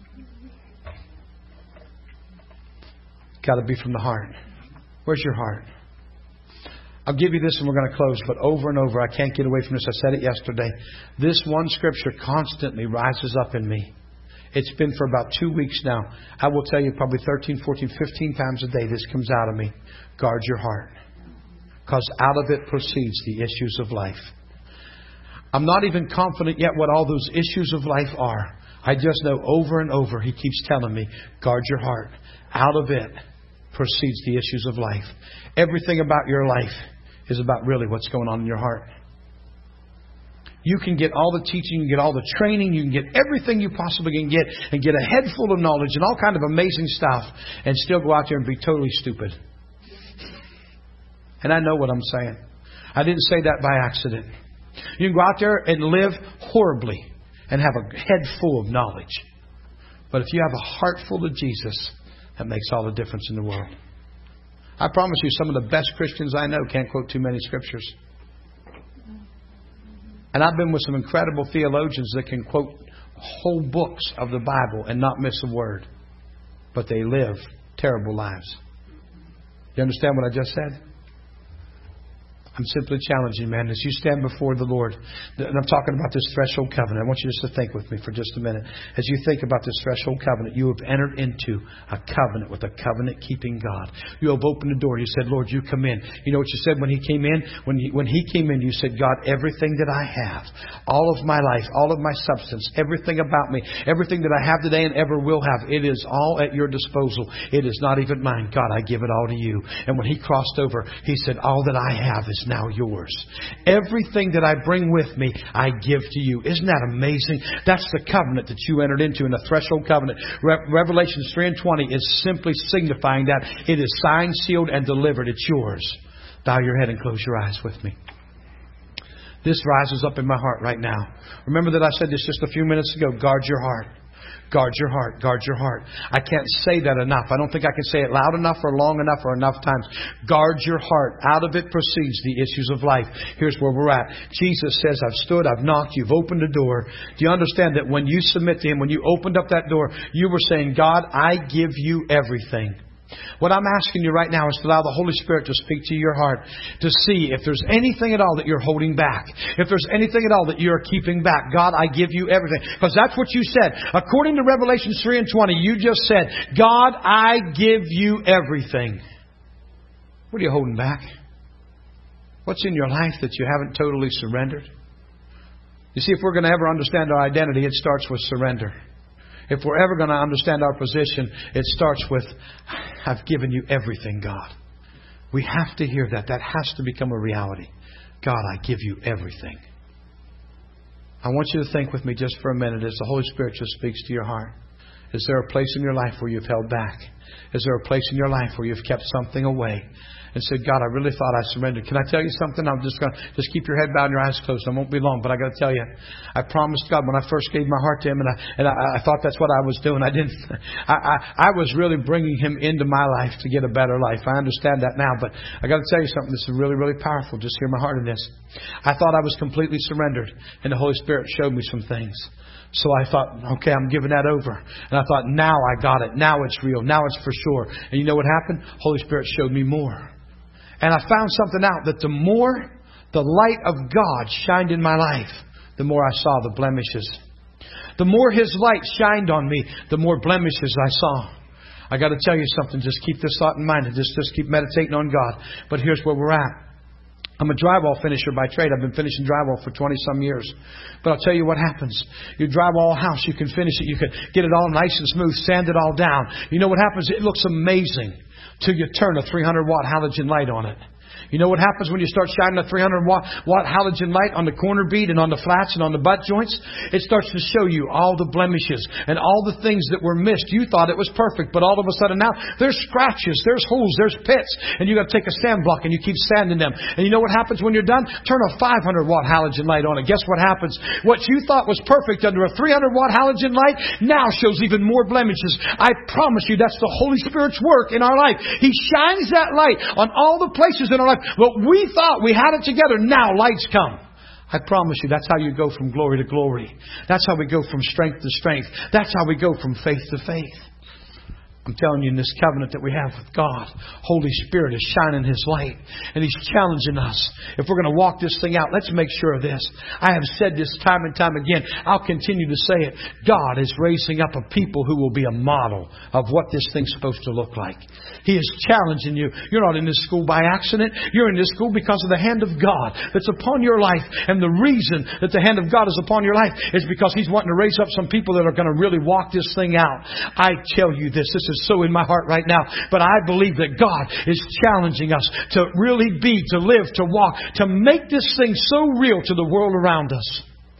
Got to be from the heart. Where's your heart? I'll give you this and we're going to close, but over and over, I can't get away from this. I said it yesterday. This one scripture constantly rises up in me. It's been for about 2 weeks now. I will tell you probably 13, 14, 15 times a day this comes out of me. Guard your heart. Because out of it proceeds the issues of life. I'm not even confident yet what all those issues of life are. I just know over and over He keeps telling me, guard your heart. Out of it proceeds the issues of life. Everything about your life is about really what's going on in your heart. You can get all the teaching, you can get all the training, you can get everything you possibly can get and get a head full of knowledge and all kind of amazing stuff and still go out there and be totally stupid. And I know what I'm saying. I didn't say that by accident. You can go out there and live horribly and have a head full of knowledge. But if you have a heart full of Jesus, that makes all the difference in the world. I promise you, some of the best Christians I know can't quote too many scriptures. And I've been with some incredible theologians that can quote whole books of the Bible and not miss a word. But they live terrible lives. You understand what I just said? I'm simply challenging, man, as you stand before the Lord. And I'm talking about this threshold covenant. I want you just to think with me for just a minute. As you think about this threshold covenant, you have entered into a covenant with a covenant-keeping God. You have opened the door. You said, Lord, you come in. You know what you said when He came in? When He came in, you said, God, everything that I have, all of my life, all of my substance, everything about me, everything that I have today and ever will have, it is all at your disposal. It is not even mine. God, I give it all to you. And when He crossed over, He said, all that I have is now yours. Everything that I bring with me, I give to you. Isn't that amazing? That's the covenant that you entered into in the threshold covenant. Revelation 3:20 is simply signifying that it is signed, sealed, and delivered. It's yours. Bow your head and close your eyes with me. This rises up in my heart right now. Remember that I said this just a few minutes ago. Guard your heart. Guard your heart. Guard your heart. I can't say that enough. I don't think I can say it loud enough or long enough or enough times. Guard your heart. Out of it proceeds the issues of life. Here's where we're at. Jesus says, I've stood, I've knocked, you've opened the door. Do you understand that when you submit to Him, when you opened up that door, you were saying, God, I give you everything. What I'm asking you right now is to allow the Holy Spirit to speak to your heart, to see if there's anything at all that you're holding back. If there's anything at all that you're keeping back. God, I give you everything. Because that's what you said. According to Revelation 3:20, you just said, God, I give you everything. What are you holding back? What's in your life that you haven't totally surrendered? You see, if we're going to ever understand our identity, it starts with surrender. If we're ever going to understand our position, it starts with, I've given you everything, God. We have to hear that. That has to become a reality. God, I give you everything. I want you to think with me just for a minute as the Holy Spirit just speaks to your heart. Is there a place in your life where you've held back? Is there a place in your life where you've kept something away and said, God, I really thought I surrendered? Can I tell you something? I'm just going to just keep your head bowed and your eyes closed. I won't be long, but I got to tell you, I promised God when I first gave my heart to Him, and I thought that's what I was doing. I didn't. I was really bringing Him into my life to get a better life. I understand that now, but I got to tell you something. This is really, really powerful. Just hear my heart in this. I thought I was completely surrendered, and the Holy Spirit showed me some things. So I thought, okay, I'm giving that over. And I thought, now I got it. Now it's real. Now it's for sure. And you know what happened? Holy Spirit showed me more. And I found something out, that the more the light of God shined in my life, the more I saw the blemishes. The more His light shined on me, the more blemishes I saw. I got to tell you something. Just keep this thought in mind and just keep meditating on God. But here's where we're at. I'm a drywall finisher by trade. I've been finishing drywall for 20-some years. But I'll tell you what happens. You drywall a house, you can finish it. You can get it all nice and smooth, sand it all down. You know what happens? It looks amazing till you turn a 300-watt halogen light on it. You know what happens when you start shining a 300-watt halogen light on the corner bead and on the flats and on the butt joints? It starts to show you all the blemishes and all the things that were missed. You thought it was perfect, but all of a sudden now there's scratches, there's holes, there's pits, and you got to take a sand block and you keep sanding them. And you know what happens when you're done? Turn a 500-watt halogen light on it. Guess what happens? What you thought was perfect under a 300-watt halogen light now shows even more blemishes. I promise you that's the Holy Spirit's work in our life. He shines that light on all the places in our life. But we thought we had it together. Now lights come. I promise you that's how you go from glory to glory. That's how we go from strength to strength. That's how we go from faith to faith. I'm telling you, in this covenant that we have with God, Holy Spirit is shining His light. And He's challenging us. If we're going to walk this thing out, let's make sure of this. I have said this time and time again. I'll continue to say it. God is raising up a people who will be a model of what this thing's supposed to look like. He is challenging you. You're not in this school by accident. You're in this school because of the hand of God that's upon your life. And the reason that the hand of God is upon your life is because He's wanting to raise up some people that are going to really walk this thing out. I tell you this is so in my heart right now. But I believe that God is challenging us to really be, to live, to walk, to make this thing so real to the world around us.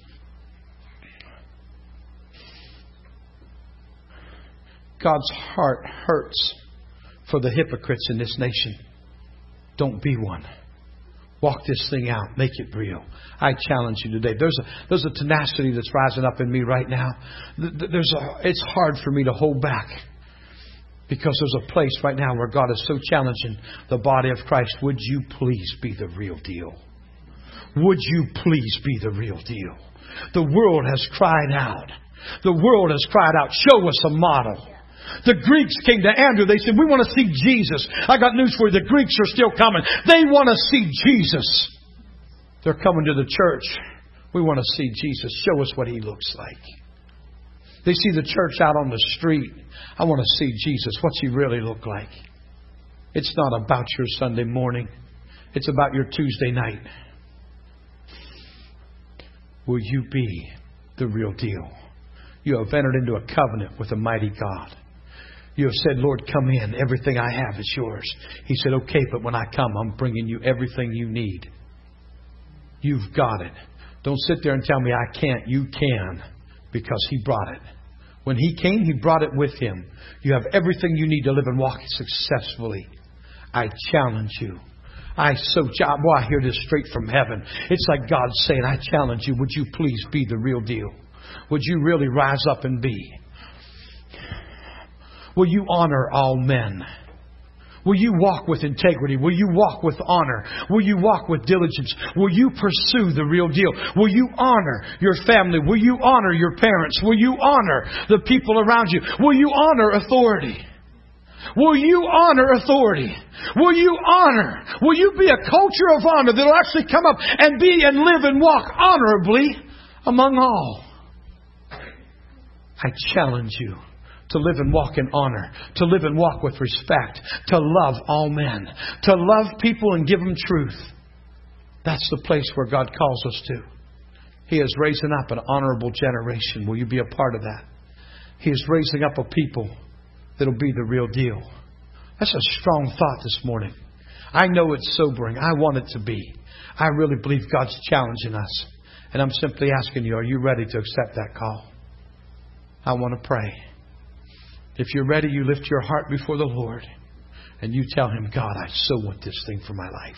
God's heart hurts for the hypocrites in this nation. Don't be one. Walk this thing out. Make it real. I challenge you today. There's a tenacity that's rising up in me right now. It's hard for me to hold back. Because there's a place right now where God is so challenging the body of Christ. Would you please be the real deal? Would you please be the real deal? The world has cried out. The world has cried out, show us a model. The Greeks came to Andrew. They said, we want to see Jesus. I got news for you. The Greeks are still coming. They want to see Jesus. They're coming to the church. We want to see Jesus. Show us what He looks like. They see the church out on the street. I want to see Jesus. What's He really look like? It's not about your Sunday morning. It's about your Tuesday night. Will you be the real deal? You have entered into a covenant with a mighty God. You have said, Lord, come in. Everything I have is yours. He said, okay, but when I come, I'm bringing you everything you need. You've got it. Don't sit there and tell me I can't. You can, because He brought it. When He came, He brought it with Him. You have everything you need to live and walk successfully. I challenge you. I hear this straight from heaven. It's like God saying, I challenge you. Would you please be the real deal? Would you really rise up and be? Will you honor all men? Will you walk with integrity? Will you walk with honor? Will you walk with diligence? Will you pursue the real deal? Will you honor your family? Will you honor your parents? Will you honor the people around you? Will you honor authority? Will you honor authority? Will you honor? Will you be a culture of honor that will actually come up and be and live and walk honorably among all? I challenge you to live and walk in honor, to live and walk with respect, to love all men, to love people and give them truth. That's the place where God calls us to. He is raising up an honorable generation. Will you be a part of that? He is raising up a people that'll be the real deal. That's a strong thought this morning. I know it's sobering. I want it to be. I really believe God's challenging us. And I'm simply asking you, are you ready to accept that call? I want to pray. If you're ready, you lift your heart before the Lord and you tell Him, God, I so want this thing for my life.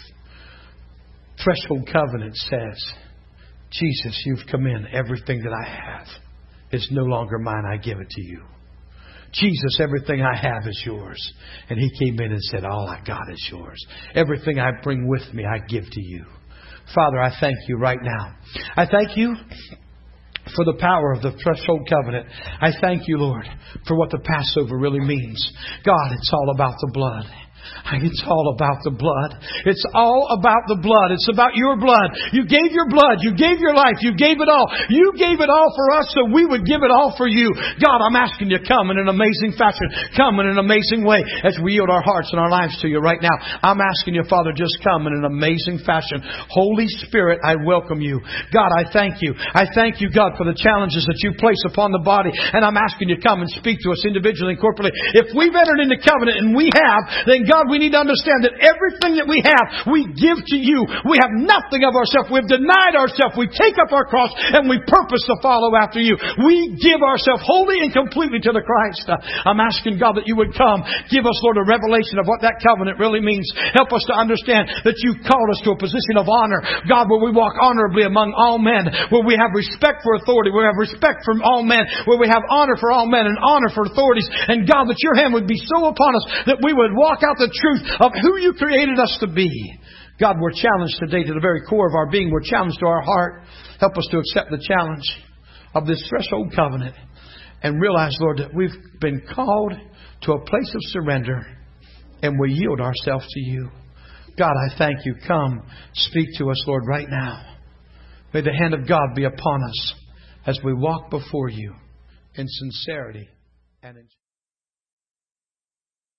Threshold Covenant says, Jesus, you've come in. Everything that I have is no longer mine. I give it to you. Jesus, everything I have is yours. And He came in and said, all I got is yours. Everything I bring with me, I give to you. Father, I thank you right now. I thank you for the power of the threshold covenant. I thank you, Lord, for what the Passover really means. God, it's all about the blood. It's all about the blood. It's all about the blood. It's about your blood. You gave your blood. You gave your life. You gave it all. You gave it all for us so we would give it all for you. God, I'm asking you, come in an amazing fashion. Come in an amazing way as we yield our hearts and our lives to you right now. I'm asking you, Father, just come in an amazing fashion. Holy Spirit, I welcome you. God, I thank you. I thank you, God, for the challenges that you place upon the body. And I'm asking you, come and speak to us individually and corporately. If we've entered into covenant, and we have, then God, we need to understand that everything that we have, we give to you. We have nothing of ourselves. We've denied ourselves. We take up our cross and we purpose to follow after you. We give ourselves wholly and completely to the Christ. I'm asking God that you would come. Give us, Lord, a revelation of what that covenant really means. Help us to understand that you've called us to a position of honor. God, where we walk honorably among all men, where we have respect for authority, where we have respect from all men, where we have honor for all men and honor for authorities. And God, that your hand would be so upon us that we would walk out the truth of who you created us to be. God, we're challenged today to the very core of our being. We're challenged to our heart. Help us to accept the challenge of this threshold covenant and realize, Lord, that we've been called to a place of surrender and we yield ourselves to you. God, I thank you. Come, speak to us, Lord, right now. May the hand of God be upon us as we walk before you in sincerity and in